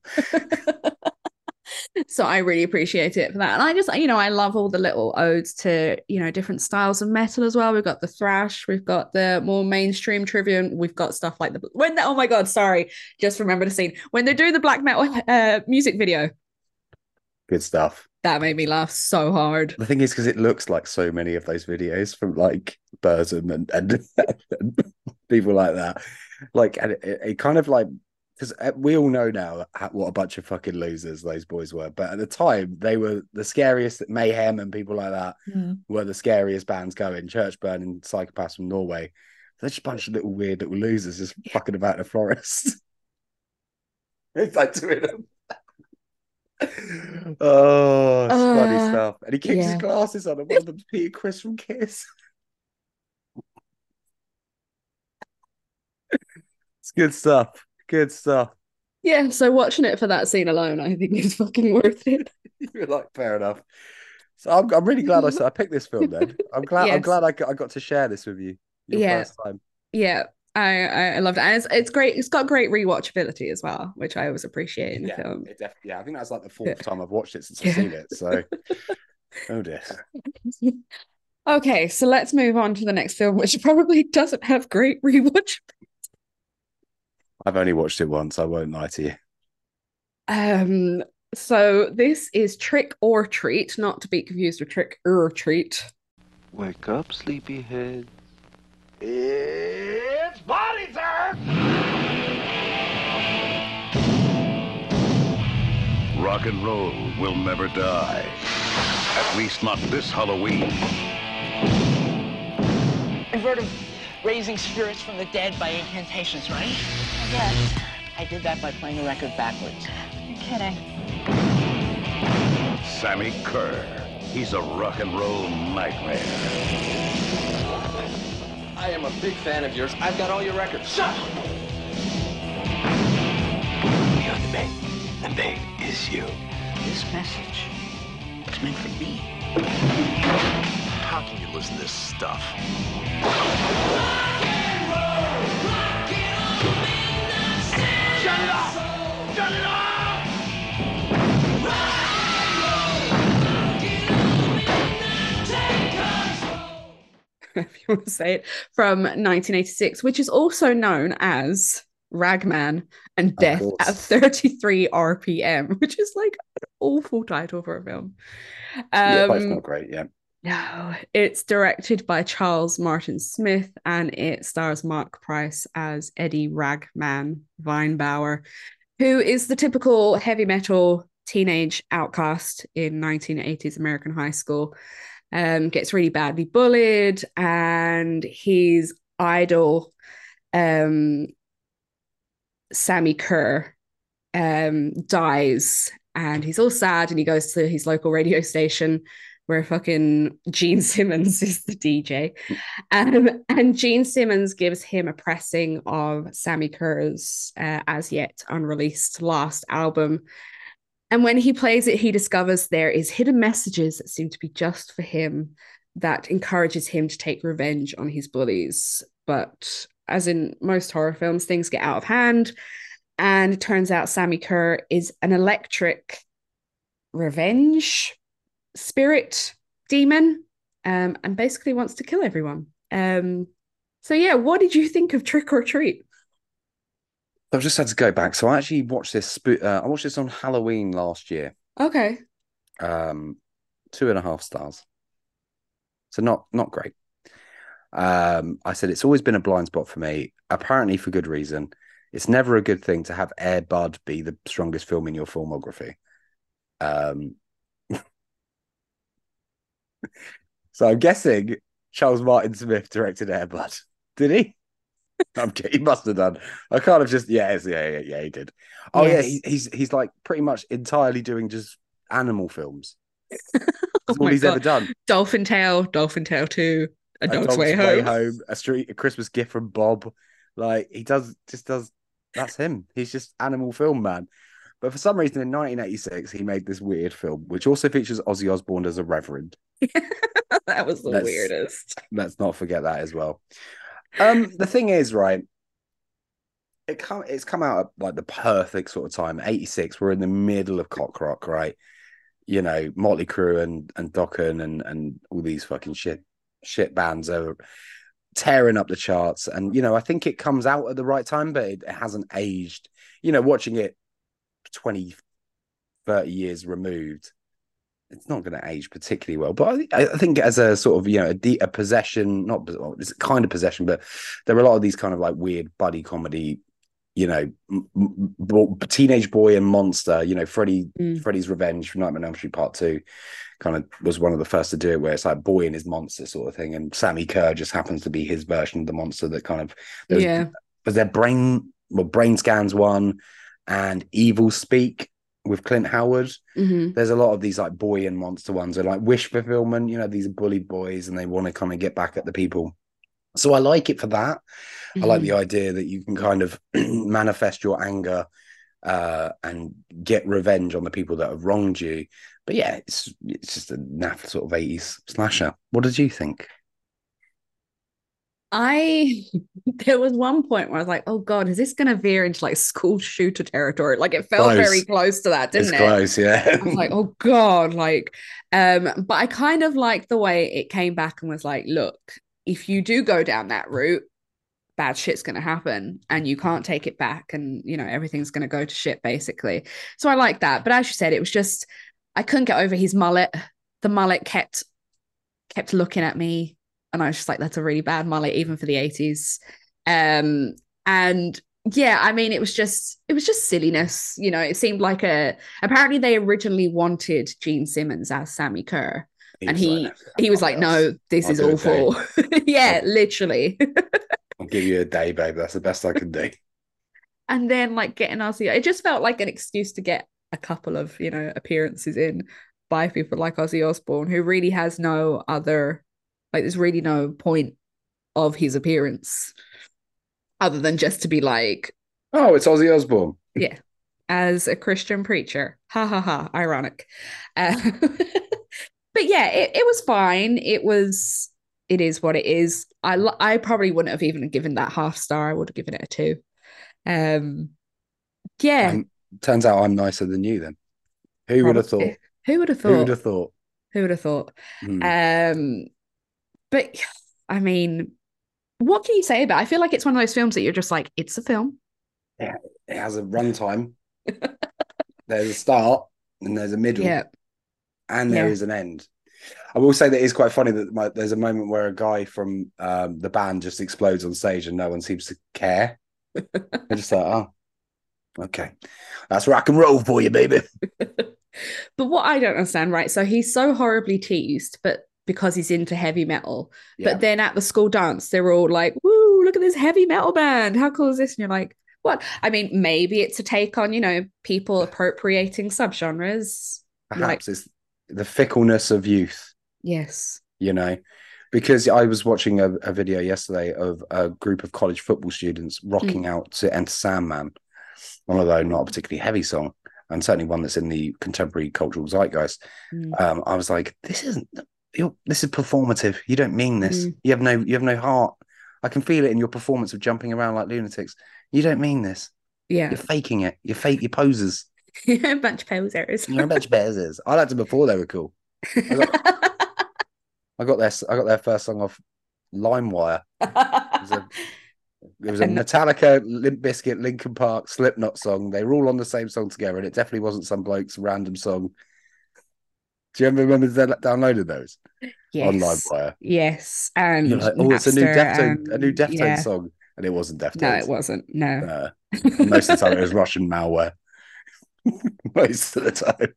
So I really appreciate it for that. And I just, you know, I love all the little odes to, you know, different styles of metal as well. We've got the thrash, we've got the more mainstream trivia, we've got stuff like the when the, oh my god, sorry, just remember the scene when they're doing the black metal uh, music video. Good stuff. That made me laugh so hard. The thing is, because it looks like so many of those videos from like Burzum and, and, and people like that. Like, and it, it kind of like, because we all know now how- what a bunch of fucking losers those boys were. But at the time, they were the scariest. Mayhem and people like that Mm. were the scariest bands going. Church Burn and Psychopaths from Norway. They're just a bunch of little weird little losers just fucking about the forest. It's like doing them. Oh, it's funny Uh, stuff. And he keeps his yeah. glasses on, and one of them's Peter Chris from Kiss. It's good stuff. Good stuff. Yeah, so watching it for that scene alone, I think is fucking worth it. You're like, fair enough. So I'm, I'm really glad I, saw- I picked this film then. I'm glad I'm Yes. glad I got, I got to share this with you. Your Yeah. first time. Yeah, I, I I loved it. And it's it's great. It's got great rewatchability as well, which I always appreciate in a Yeah, film. it def- yeah, I think that's like the fourth Yeah. time I've watched it since Yeah. I've seen it. So oh dear. Okay, so let's move on to the next film, which probably doesn't have great rewatch. I've only watched it once, I won't lie to you. Um, so this is Trick or Treat, not to be confused with Trick or Treat. Wake up, sleepyhead. It's party time! Rock and roll will never die. At least not this Halloween. I've heard of raising spirits from the dead by incantations, right? Yes, I did that by playing the record backwards. you're kidding. Sammy Kerr. He's a rock and roll nightmare. I am a big fan of yours. I've got all your records. Shut up! You're the bait, and they is you. This message is meant for me. How can you listen to this stuff? Shut it off! Shut it off! If you want to say it, from nineteen eighty-six, which is also known as Ragman and Death course. at thirty-three R P M, which is like an awful title for a film. Yeah, but it's Um, not great, yeah. no, it's directed by Charles Martin Smith and it stars Mark Price as Eddie Ragman Weinbauer, who is the typical heavy metal teenage outcast in nineteen eighties American high school. Um, gets really badly bullied, and his idol, um, Sammy Kerr, um, dies, and he's all sad, and he goes to his local radio station where fucking Gene Simmons is the D J. Um, and Gene Simmons gives him a pressing of Sammy Kerr's uh, as yet unreleased last album. And when he plays it, he discovers there is hidden messages that seem to be just for him that encourages him to take revenge on his bullies. But as in most horror films, things get out of hand. And it turns out Sammy Kerr is an electric revenge spirit demon, um, and basically wants to kill everyone. Um, so yeah, what did you think of Trick or Treat? I've just had to go back. So I actually watched this. spo- Uh, I watched this on Halloween last year. Okay. Um, two and a half stars. So not not great. Um, I said it's always been a blind spot for me. Apparently for good reason. It's never a good thing to have Air Bud be the strongest film in your filmography. Um, so I'm guessing Charles Martin Smith directed Air Bud. Did he? I'm kidding. He must have done. I can't have just yeah, yeah, yeah, yeah. He did. Oh Yes. yeah, he, he's he's like pretty much entirely doing just animal films. Oh That's all my he's ever God. done. Dolphin Tale, Dolphin Tale two, A A Dog's, Way, Home. a street, a Christmas gift from Bob. Like he does, just does. That's him. He's just animal film man. But for some reason, in nineteen eighty-six, he made this weird film, which also features Ozzy Osbourne as a reverend. That was the Let's- weirdest. Let's not forget that as well. Um, the thing is, right? It come, it's come out at like the perfect sort of time. eighty-six. We're in the middle of cock rock, right? You know, Motley Crue and and Dokken and and all these fucking shit shit bands are tearing up the charts. And you know, I think it comes out at the right time, but it, it hasn't aged. You know, watching it twenty, thirty years removed, it's not going to age particularly well. But I, I think as a sort of, you know, a, de- a possession, not well, it's kind of possession, but there are a lot of these kind of like weird buddy comedy, you know, m- m- teenage boy and monster, you know, Freddy, Mm. Freddy's Revenge from Nightmare on Elm Street Part Two kind of was one of the first to do it, where it's like boy and his monster sort of thing. And Sammy Kerr just happens to be his version of the monster that kind of, there's, Yeah. was there brain, well, Brain Scans one and Evil Speak with Clint Howard. Mhm. There's a lot of these like boy and monster ones, and like wish fulfillment, you know, these are bullied boys and they want to kind of get back at the people. So I like it for that. I like Mhm. the idea that you can kind of manifest your anger uh, and get revenge on the people that have wronged you. But yeah, it's it's just a naff sort of eighties slasher. What did you think? I there was one point where I was like, oh God, is this gonna veer into like school shooter territory? Like it felt Close. very close to that, didn't It's it? close, yeah. I was like, oh God, like, um, but I kind of liked the way it came back and was like, look, if you do go down that route, bad shit's gonna happen and you can't take it back, and you know, everything's gonna go to shit basically. So I like that. But as you said, it was just I couldn't get over his mullet. The mullet kept kept looking at me. And I was just like, that's a really bad mullet, even for the eighties. Um, and yeah, I mean, it was just, it was just silliness. You know, it seemed like a, apparently they originally wanted Gene Simmons as Sammy Kerr. He and was he, like, he was "What like, else? no, this I'll is do a awful. yeah, literally. I'll give you a day, babe. That's the best I can do. And then like getting Ozzy, it just felt like an excuse to get a couple of, you know, appearances in by people like Ozzy Osbourne, who really has no other, like there's really no point of his appearance other than just to be like, oh, it's Ozzy Osbourne. Yeah, as a Christian preacher. Ha ha ha, ironic. Uh, but yeah, it, it was fine. It was, it is what it is. I, I probably wouldn't have even given that half star. I would have given it a two. Um, yeah. Um, turns out I'm nicer than you then. Who would have thought? Who would have thought? Who would have thought? Who would have thought? Mm. Um, but I mean, what can you say about it? I feel like it's one of those films that you're just like, it's a film. Yeah, it has a runtime. There's a start and there's a middle. Yeah. And there Yeah. is an end. I will say that it's quite funny that my, there's a moment where a guy from um, the band just explodes on stage and no one seems to care. They're just like, oh, okay. That's rock and roll for you, baby. But what I don't understand, right? So he's so horribly teased, but because he's into heavy metal. Yeah. But then at the school dance, they're all like, woo, look at this heavy metal band. How cool is this? And you're like, what? I mean, maybe it's a take on, you know, people appropriating subgenres. Perhaps it's the fickleness of youth, Yes. you know, because I was watching a, a video yesterday of a group of college football students rocking out to Enter Sandman, although not a particularly heavy song, and certainly one that's in the contemporary cultural zeitgeist. Mm. Um, I was like, this isn't, you're, this is performative. You don't mean this. Mm. You have no, you have no heart. I can feel it in your performance of jumping around like lunatics. You don't mean this. Yeah. You're faking it. You're fake. You're posers. a bunch of posers. You're a bunch of posers. I liked them before they were cool. I got, I got their, I got their first song off LimeWire. It was a, it was a Metallica, Limp Bizkit, Linkin Park, Slipknot song. They were all on the same song together, and it definitely wasn't some bloke's random song. Do you ever remember they downloaded those? Yes. On LimeWire? Yes. And You're like, oh, it's a new Napster Deftone, and- a new Deftones yeah. song, and it wasn't Deftones. No, it wasn't. No. Uh, most of the time, it was Russian malware. Most of the time.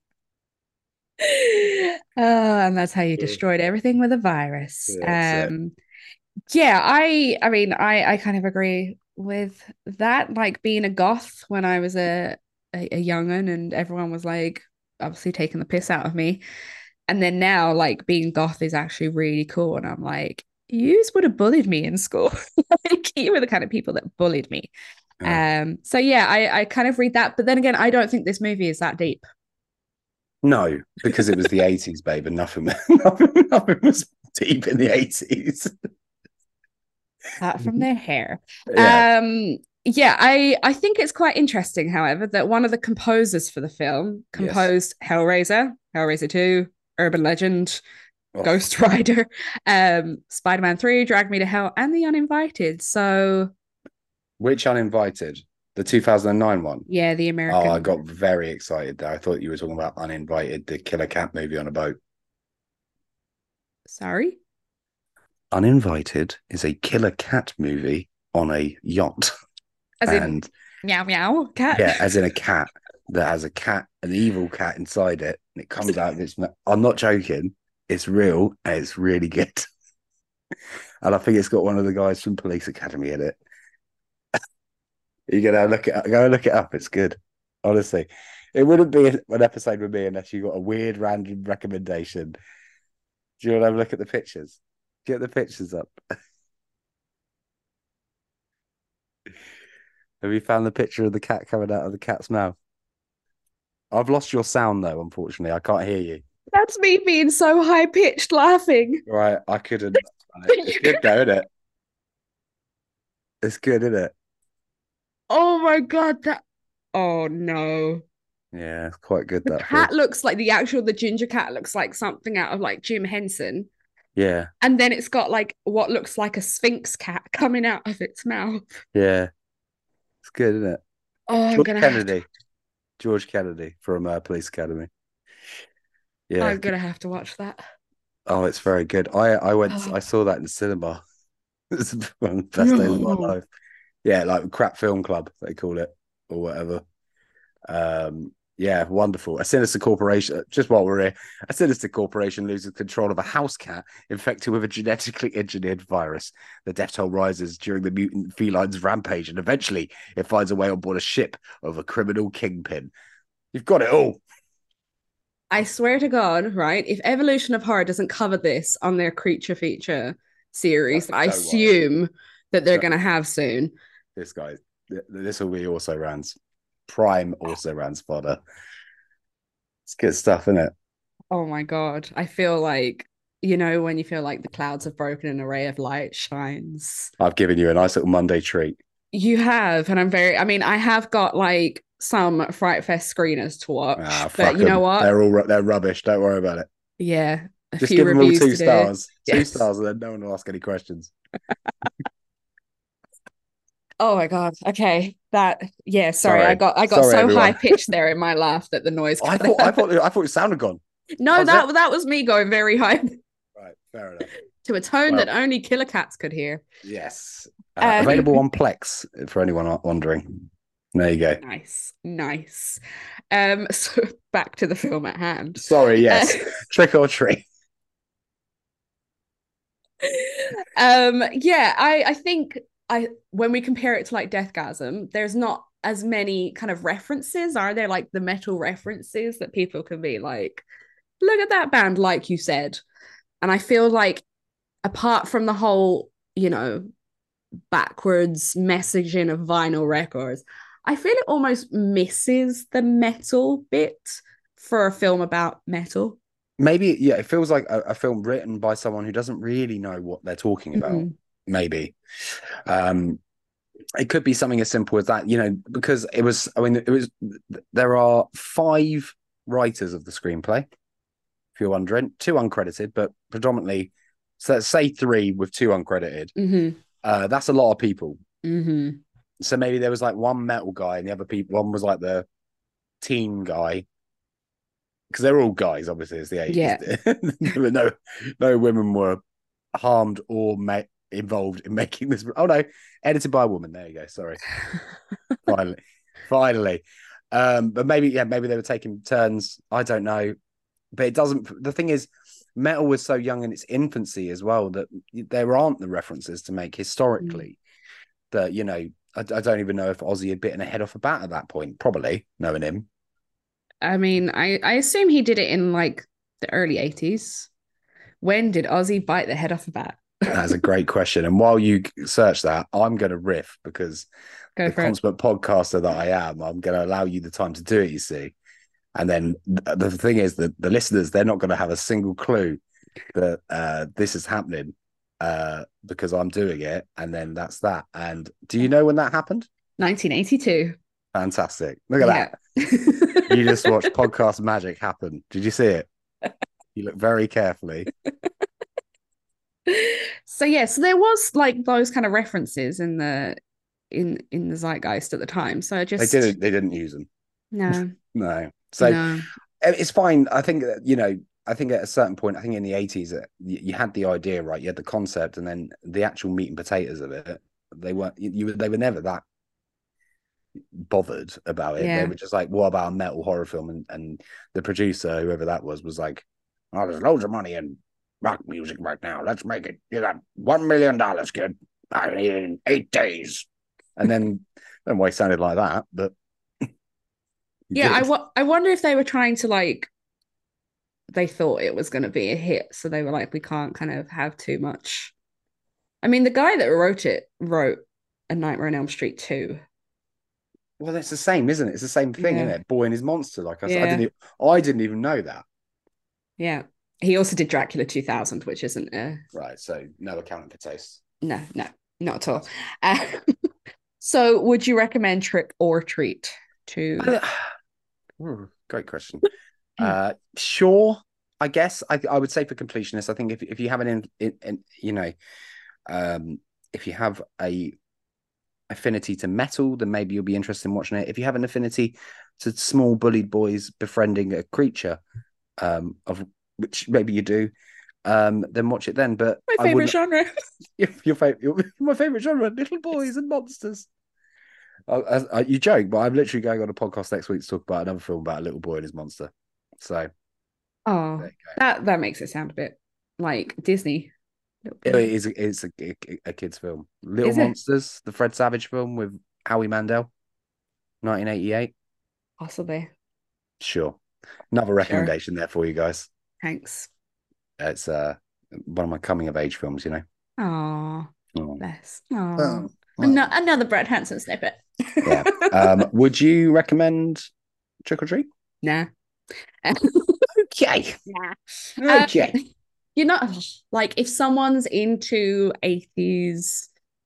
Oh, and that's how you destroyed everything with a virus. Yeah, that's it. Um, yeah, I, I mean, I, I kind of agree with that. Like being a goth when I was a, a, a young'un, and everyone was like, obviously taking the piss out of me. And then now, like being goth is actually really cool, and I'm like, you would have bullied me in school. Like you were the kind of people that bullied me. Yeah. Um, so yeah, I, I kind of read that, but then again, I don't think this movie is that deep. No, because it was the eighties, babe, and nothing, nothing, nothing was deep in the eighties. Apart from their hair. Yeah. Um, yeah, I, I think it's quite interesting, however, that one of the composers for the film composed Hellraiser, Hellraiser two, Urban Legend, Oh. Ghost Rider, um, Spider-Man three, Drag Me to Hell, and The Uninvited. So Which Uninvited? The two thousand nine one. Yeah, the American. Oh, I got very excited there. I thought you were talking about Uninvited, the killer cat movie on a boat. Sorry? Uninvited is a killer cat movie on a yacht. As and in meow meow cat? yeah, as in a cat that has a cat, an evil cat inside it, and it comes out of its mouth. I'm not joking. It's real and it's really good. And I think it's got one of the guys from Police Academy in it. You gotta look it up, go look it up. It's good. Honestly. It wouldn't be an episode with me unless you got a weird random recommendation. Do you want to have a look at the pictures? Get the pictures up. Have you found the picture of the cat coming out of the cat's mouth? I've lost your sound though, unfortunately. I can't hear you. That's me being so high pitched laughing. Right, I couldn't. It's good though, isn't it? It's good, isn't it? Oh my god, that oh no. Yeah, it's quite good. The That cat film. looks like the actual the ginger cat looks like something out of like Jim Henson. Yeah, And then it's got like what looks like a Sphinx cat coming out of its mouth. yeah, it's good, isn't it? Oh, I'm George gonna have Kennedy, to, George Kennedy from uh, Police Academy. Yeah. I'm gonna have to watch that. Oh, it's very good. I I went. Oh. I saw that in the cinema. It's one of the best days of my No. life. Yeah, like crap film club they call it or whatever. Um, yeah, wonderful. A sinister corporation. Just while we're here, a sinister corporation loses control of a house cat infected with a genetically engineered virus. The death toll rises during the mutant feline's rampage, and eventually it finds a way on board a ship of a criminal kingpin. You've got it all. I swear to God, right? If Evolution of Horror doesn't cover this on their creature feature series, Don't- I don't worry. assume that they're Don't- gonna have soon. This guy, th- this will be also Rand's prime, also Rand's fodder. It's good stuff, isn't it? Oh my God. I feel like, you know, when you feel like the clouds have broken and an array of light shines. I've given you a nice little Monday treat. You have, and I'm very, I mean, I have got like some Fright Fest screeners to watch, Ah, but fuck you know 'em. what? They're all ru- they're rubbish. Don't worry about it. Yeah, a Just few give them all reviews two to do. stars. Two Yes. stars, and then no one will ask any questions. Oh my God. Okay. That, yeah, sorry. Sorry. I got I got Sorry, so everyone. high pitched there in my laugh that the noise I cut thought I out. thought I thought it sounded gone. No, was that it? that was me going very high Right, fair enough. to a tone Well- that only killer cats could hear. Yes. Uh, Um, available on Plex for anyone wondering. There you go. Nice, nice. Um, so back to the film at hand. Sorry, yes. Trick or treat. um, yeah, I I think I when we compare it to like Deathgasm, there's not as many kind of references, are there? Like the metal references that people can be like, look at that band, like you said. And I feel like apart from the whole, you know, backwards messaging of vinyl records, I feel it almost misses the metal bit for a film about metal. Maybe, yeah, it feels like a, a film written by someone who doesn't really know what they're talking about. Mhm. Maybe. Um, it could be something as simple as that, you know, because it was, I mean, it was, there are five writers of the screenplay, if you're wondering, two uncredited, but predominantly, so let's say three with two uncredited. Mm-hmm. Uh, that's a lot of people. Mm-hmm. So maybe there was like one metal guy and the other people, one was like the teen guy. Because they're all guys, obviously, it's the eighties. Yeah. no, no women were harmed or ma- involved in making this. Oh no, edited by a woman. There you go. Sorry. Finally, finally. Um, but maybe, yeah, maybe they were taking turns. I don't know. But it doesn't. The thing is, metal was so young in its infancy as well that there aren't the references to make historically. Mm. That you know, I, I don't even know if Ozzy had bitten a head off a bat at that point. Probably, knowing him. I mean, I, I assume he did it in like the early eighties. When did Ozzy bite the head off a bat? That's a great question. And while you search that, I'm going to riff because Go the for it. consummate podcaster that I am, I'm going to allow you the time to do it, you see. And then th- the thing is that the listeners, they're not going to have a single clue that uh, this is happening uh, because I'm doing it. And then that's that. And do you know when that happened? nineteen eighty-two. Fantastic. Look at that. Yeah. You just watched podcast magic happen. Did you see it? You look very carefully. So yeah, so there was like those kind of references in the in in the zeitgeist at the time. So I just They didn't. They didn't use them. no, No. So no. it's fine. I think that, you know, I think at a certain point, I think in the eighties, uh, you, you had the idea, right? You had the concept, and then the actual meat and potatoes of it. They weren't. You, you they were never that bothered about it. Yeah. They were just like, what about a metal horror film? And and the producer, whoever that was, was like, oh, there's loads of money in rock music right now. Let's make it. You got one million dollars, kid. I need it in eight days. And then, I don't know why it sounded like that, but Yeah, did. I, w- I wonder if they were trying to like, they thought it was going to be a hit. So they were like, we can't kind of have too much. I mean, the guy that wrote it wrote A Nightmare on Elm Street two. Well, it's the same, isn't it? It's the same thing, Yeah. isn't it? Boy and his monster. Like I said, I Yeah. didn't, e- I didn't even know that. Yeah. He also did Dracula two thousand, which isn't a, Right. So no accounting for taste. no, no, not at all. Uh, so would you recommend Trick or Treat to? Ooh, great question. uh, sure, I guess I, I would say for completionists, I think if if you have an in, in, in you know, um, if you have a affinity to metal, then maybe you'll be interested in watching it. If you have an affinity to small bullied boys befriending a creature, um, of which maybe you do, um, then watch it then. But My I favorite wouldn't- genre. If your favorite, your, my favorite genre, little boys and monsters. I, I, you joke, but I'm literally going on a podcast next week to talk about another film about a little boy and his monster. So Oh, there you go. that that makes it sound a bit like Disney. It is it's a, a, a kid's film. Little Is it? Monsters, the Fred Savage film with Howie Mandel, nineteen eighty-eight. Possibly. Sure. Another recommendation there for you guys. Thanks. It's uh one of my coming of age films, you know. Oh, Oh. bless. Oh, Oh, Ano- another Brad Hansen snippet. Yeah. Um, would you recommend Trick or Treat? Nah. Okay. Nah. Okay. Um, you know, like if someone's into eighties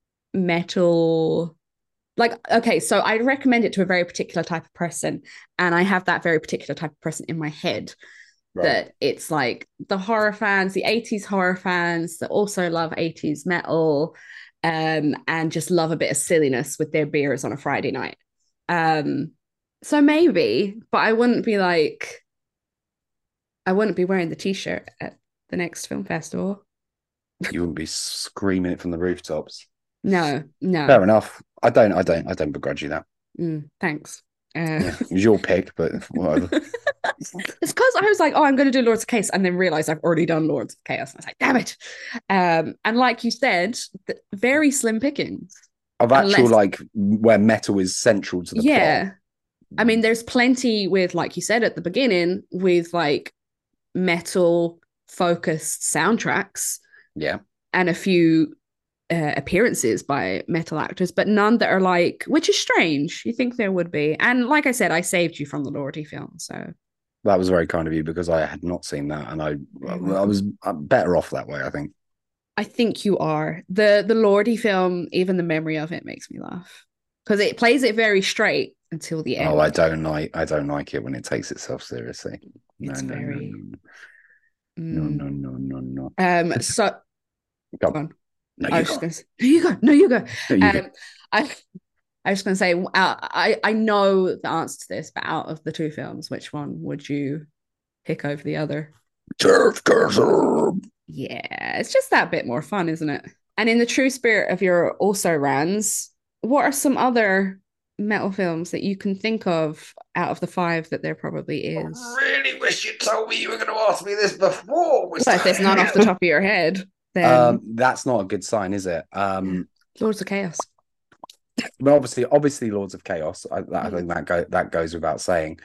metal, like, okay, so I recommend it to a very particular type of person, and I have that very particular type of person in my head. Right. That it's like the horror fans, the eighties horror fans that also love eighties metal, um, and just love a bit of silliness with their beers on a Friday night. Um, so maybe, but I wouldn't be like, I wouldn't be wearing the t-shirt at the next film festival. You wouldn't be screaming it from the rooftops. No, no. Fair enough. I don't, I don't, I don't begrudge you that. Mm, thanks. Uh, Yeah, it was your pick, but whatever. It's because I was like, oh, I'm going to do Lords of Chaos, and then realized I've already done Lords of Chaos. And I was like, damn it. Um, and like you said, th- very slim pickings. Of actual, Unless- like, where metal is central to the Yeah. plot. I mean, there's plenty with, like you said at the beginning, with like metal focused soundtracks Yeah. and a few uh, appearances by metal actors, but none that are like, which is strange. You think there would be. And like I said, I saved you from the Lordy film. So That was very kind of you because I had not seen that, and I, I was better off that way, I think. I think you are. The the Lordy film, even the memory of it makes me laugh. Because it plays it very straight until the end. Oh, I don't like, I don't like it when it takes itself seriously. No, It's no, very- no, Mm. no, no, no, no, no. Um so Go go on. No, I you was just go. gonna say, no, you go, no, you go. No, you go. Um, I I was gonna say, uh, I I know the answer to this, but out of the two films, which one would you pick over the other? Turf Castle. Yeah, it's just that bit more fun, isn't it? And in the true spirit of your also rans, what are some other metal films that you can think of out of the five that there probably is? I really wish you told me you were going to ask me this before. Well, if there's none off the top of your head, then Um, that's not a good sign, is it? Um, Lords of Chaos. but obviously, obviously, Lords of Chaos. I, that, I think that go that goes without saying.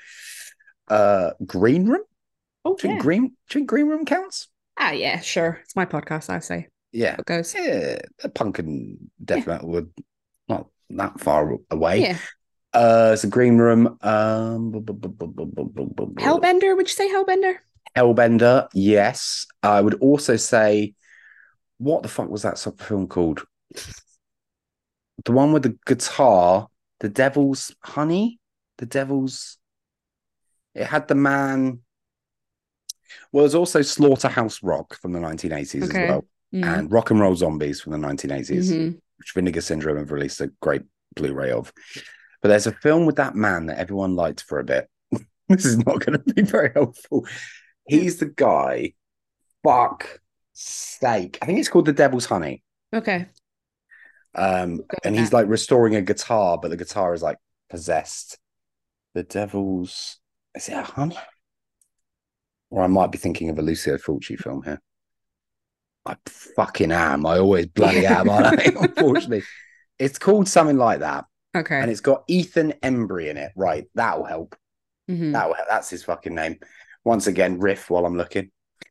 Uh, Green Room. Oh, Do you think yeah. Green? Do you think Green Room counts? Ah, yeah, sure. It's my podcast, I say. Yeah, It goes. yeah. Punk and death metal were not that far away. Yeah. Uh, it's a Green Room. Um, bu- bu- bu- bu- bu- bu- bu- bu- bu- Hellbender, would you say Hellbender? Hellbender. Yes, I would also say. What the fuck was that sort of film called? The one with the guitar, The Devil's Honey, The Devil's. It had the man. Well, there's also Slaughterhouse Rock from the nineteen eighties Okay. as well, Mm. and Rock and Roll Zombies from the nineteen eighties, Mhm. which Vinegar Syndrome have released a great Blu-ray of. But there's a film with that man that everyone liked for a bit. This is not going to be very helpful. He's the guy. Fuck sake. I think it's called The Devil's Honey. Okay. Um, and he's like restoring a guitar, but the guitar is like possessed. The Devil's, is it a honey? Or I might be thinking of a Lucio Fulci film here. I fucking am. I always bloody am, aren't I? Unfortunately. It's called something like that. Okay. And it's got Ethan Embry in it. Right. That'll help. Mm-hmm. That'll help. That's his fucking name. Once again, riff while I'm looking.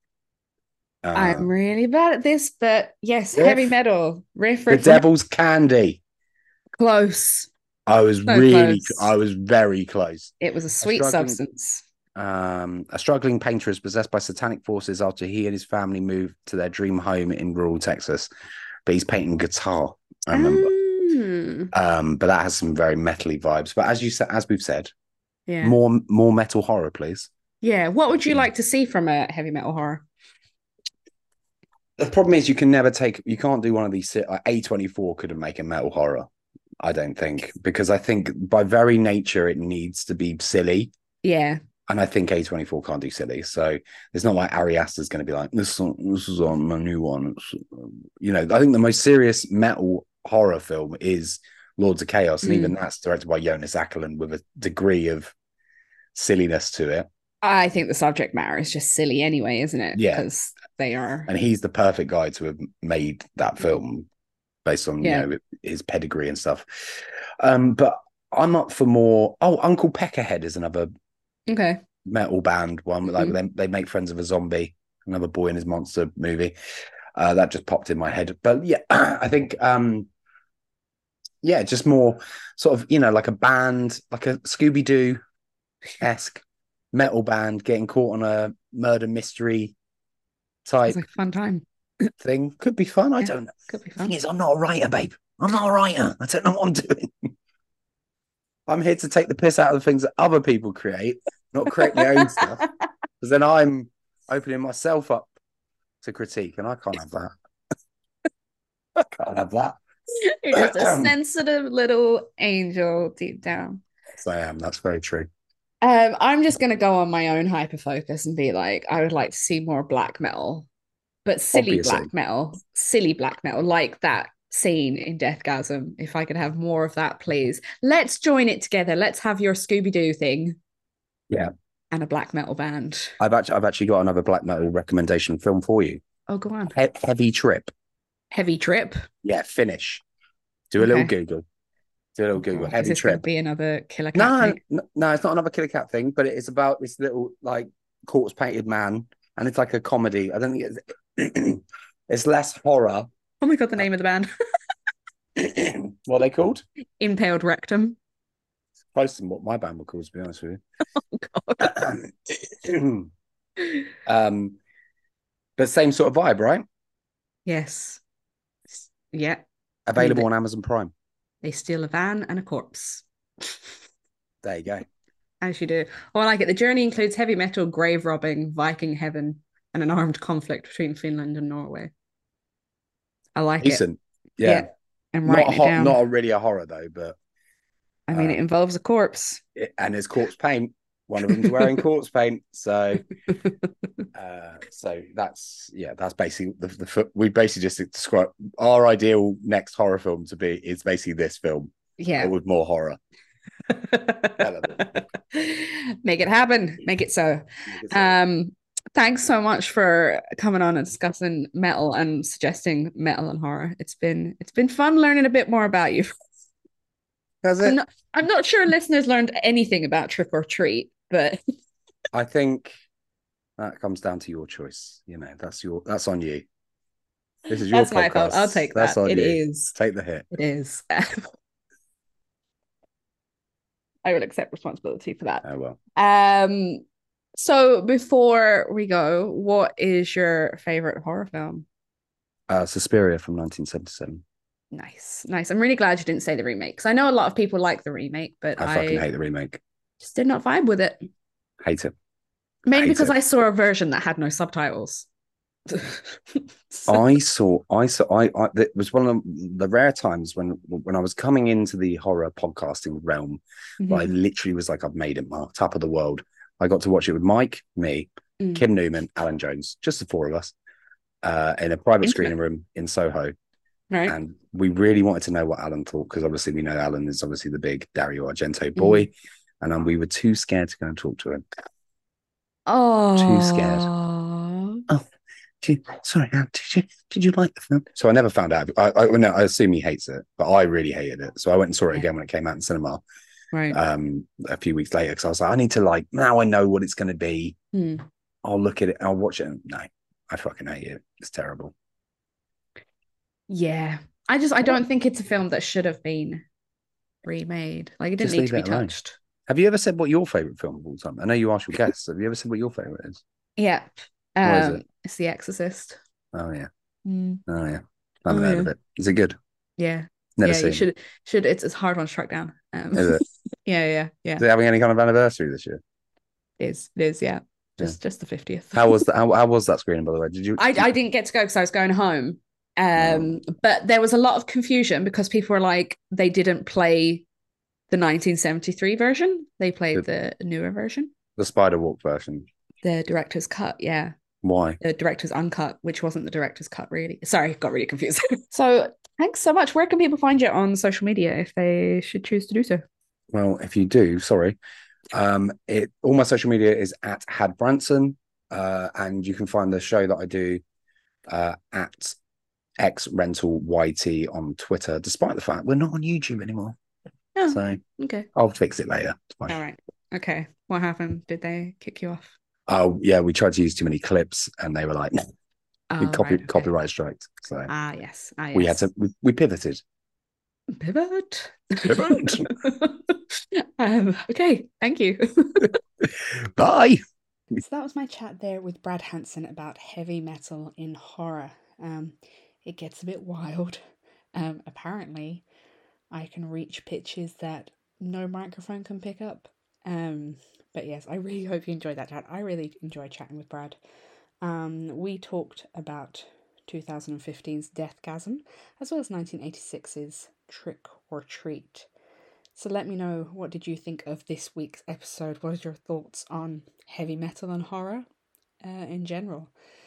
Uh, I'm really bad at this, but yes, riff. heavy metal. Riff, The riff, Devil's Candy. Close. I was So really, close. I was very close. It was a sweet A struggling- substance. Um, a struggling painter is possessed by satanic forces after he and his family moved to their dream home in rural Texas. But he's painting guitar, I remember. Mm. Um, but that has some very metally vibes. But as you said, as we've said, Yeah. more more metal horror, please. Yeah. What would you like to see from a heavy metal horror? The problem is you can never take, you can't do one of these. Like A twenty-four couldn't make a metal horror, I don't think, because I think by very nature it needs to be silly. Yeah. And I think A twenty-four can't do silly. So it's not like Ari Aster's going to be like, this, this is on my new one. It's, you know, I think the most serious metal horror film is Lords of Chaos. And Mm. even that's directed by Jonas Ackerlund with a degree of silliness to it. I think the subject matter is just silly anyway, isn't it? Yeah. Because they are. And he's the perfect guy to have made that film based on, Yeah. you know, his pedigree and stuff. Um, but I'm up for more. Oh, Uncle Peckerhead is another Okay. metal band one. Like Mhm. they, they make Friends of a Zombie, another Boy and His Monster movie. Uh, that just popped in my head. But yeah, I think, um, yeah, just more sort of, you know, like a band, like a Scooby-Doo-esque metal band getting caught on a murder mystery type It's like a fun time. thing. Could be fun. I Yeah, don't know. Could be The thing fun. is, I'm not a writer, babe. I'm not a writer. I don't know what I'm doing. I'm here to take the piss out of the things that other people create, not create my own stuff. Because then I'm opening myself up to critique, and I can't have that. I can't have that. You're just a sensitive little angel deep down. Yes, I am. That's very true. Um, I'm just gonna go on my own hyper focus and be like, I would like to see more black metal, but silly Obviously. black metal, silly black metal, like that scene in Deathgasm. If I could have more of that, please. Let's join it together. Let's have your Scooby-Doo thing. Yeah. And a black metal band. I've actually, I've actually got another black metal recommendation film for you. Oh, go on. He- Heavy Trip. Heavy Trip. Yeah, finish. Do a little Okay. Google. Do a little Google. Is Heavy this going to Trip. be another Killer Cat No, thing? no, no, it's not another Killer Cat thing, but it is about this little like corpse painted man, and it's like a comedy. I don't think it's it's less horror. Oh my god, the name of the band. What are they called? Impaled Rectum. Close to what my band would call, to be honest with Oh you. um, but same sort of vibe, right? Yes. Yeah. Available they, on Amazon Prime. They steal a van and a corpse. There you go. As you do. Oh, I like it. The journey includes heavy metal, grave robbing, Viking heaven, and an armed conflict between Finland and Norway. I like Decent. it. Yeah. I'm Not a writing it ho- down. not a really a horror though, but I mean, uh, it involves a corpse. it, and it's corpse paint. One of them's wearing corpse paint, so uh, so that's yeah, that's basically the, the fo- we basically just describe our ideal next horror film to be is basically this film, Yeah. but with more horror. Make it happen. Make it so. Um, thanks so much for coming on and discussing metal and suggesting metal and horror. It's been it's been fun learning a bit more about you. Has I'm it? not, I'm not sure listeners learned anything about Trick or Treat, but I think that comes down to your choice. You know, that's your that's on you. This is your that's podcast. my fault. I'll take That's that. on It you. is. Take the hit. It is. I will accept responsibility for that. Oh well. Um, so before we go, what is your favorite horror film? Uh, Suspiria from nineteen seventy-seven. Nice, nice. I'm really glad you didn't say the remake because I know a lot of people like the remake, but I I, fucking hate the remake. just did not vibe with it. Hate it. Mainly Hate because it. I saw a version that had no subtitles. So- I saw, I saw, I, I, it was one of the rare times when, when I was coming into the horror podcasting realm, where I Mhm. literally was like, I've made it, Mark, top of the world. I got to watch it with Mike, me, Mm. Kim Newman, Alan Jones, just the four of us, uh, in a private Intimate. screening room in Soho. Right. And we really wanted to know what Alan thought, because obviously we know Alan is obviously the big Dario Argento Mm-hmm. boy. And um, we were too scared to go and talk to him. Oh, Too scared. Oh, did you, sorry, Anne, did you did you like the film? So I never found out. I, I no, I assume he hates it, but I really hated it. So I went and saw it Yeah. again when it came out in cinema. Right. Um, a few weeks later, because I was like, I need to like now I know what it's going to be. Hmm. I'll look at it. I'll watch it. No, I fucking hate it. It's terrible. Yeah. I just I don't think it's a film that should have been remade. Like it didn't Just need leave to be it alone. touched. Have you ever said what your favorite film of all time? I know you asked your guests. Have you ever said what your favorite is? Yeah. What is Um, it? It's The Exorcist. Oh yeah. Mm. Oh yeah. I haven't Oh, heard yeah. of it. Is it good? Yeah. Never yeah, seen you it. should should it's it's a hard one to track down. Um, Is it? yeah, yeah, yeah. Is it having any kind of anniversary this year? It is, it is, yeah. Yeah. Just just the fiftieth. How was that? How, how was that screening, by the way? Did you? I, I didn't get to go because I was going home. Um, Oh. but there was a lot of confusion because people were like, they didn't play the nineteen seventy-three version. They played the newer version, The Spider Walk version. the director's cut. Yeah, Why? the director's uncut, which wasn't the director's cut, really. Sorry, got really confused. So thanks so much. Where can people find you on social media if they should choose to do so? Well, if you do, sorry. Um, it all my social media is at Had Branson, uh, and you can find the show that I do uh, at X Rental Y T on Twitter. Despite the fact we're not on YouTube anymore, Oh, so okay. I'll fix it later. It's fine. All right. Okay. What happened? Did they kick you off? Oh yeah, we tried to use too many clips, and they were like, "No, we Oh, copy right, okay. copyright striked." So Ah, yes. Ah, yes. we had to we, we pivoted. Pivot. Pivot. um, okay, thank you. Bye. So that was my chat there with Brad Hanson about heavy metal in horror. Um, it gets a bit wild. Um, apparently, I can reach pitches that no microphone can pick up. Um, but yes, I really hope you enjoyed that chat. I really enjoyed chatting with Brad. Um, we talked about two thousand fifteen's Deathgasm, as well as nineteen eighty-six's Trick or Treat. So let me know, what did you think of this week's episode? What are your thoughts on heavy metal and horror uh, in general?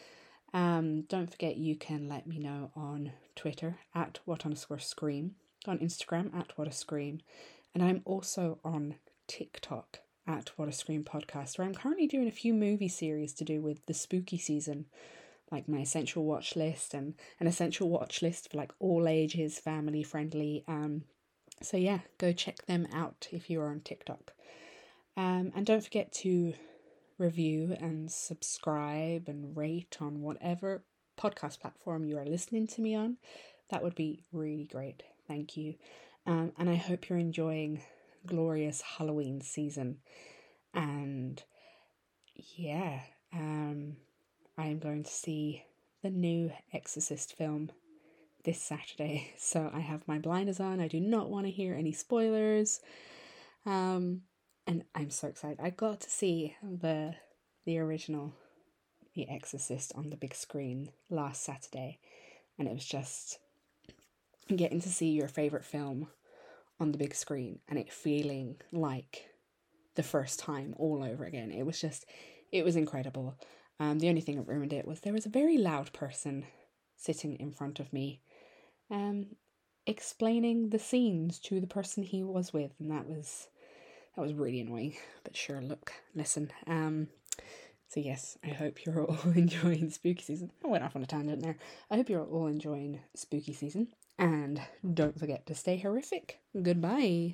Um, don't forget you can let me know on Twitter at what underscore scream, on Instagram at what a scream, and I'm also on TikTok at what a scream podcast, where I'm currently doing a few movie series to do with the spooky season, like my essential watch list and an essential watch list for like all ages, family friendly. Um, so yeah, go check them out if you're on TikTok. Um, and don't forget to review and subscribe and rate on whatever podcast platform you are listening to me on. That would be really great. Thank you. Um, and I hope you're enjoying glorious Halloween season. And yeah, um, I am going to see the new Exorcist film this Saturday. So I have my blinders on. I do not want to hear any spoilers. Um, and I'm so excited. I got to see the the original The Exorcist on the big screen last Saturday, and it was just getting to see your favorite film on the big screen and it feeling like the first time all over again. It was just, it was incredible. Um, the only thing that ruined it was there was a very loud person sitting in front of me, um, explaining the scenes to the person he was with, and that was that was really annoying. But sure, look, listen. Um, so yes, I hope you're all enjoying spooky season. I went off on a tangent there. I hope you're all enjoying spooky season, and don't forget to stay horrific. Goodbye.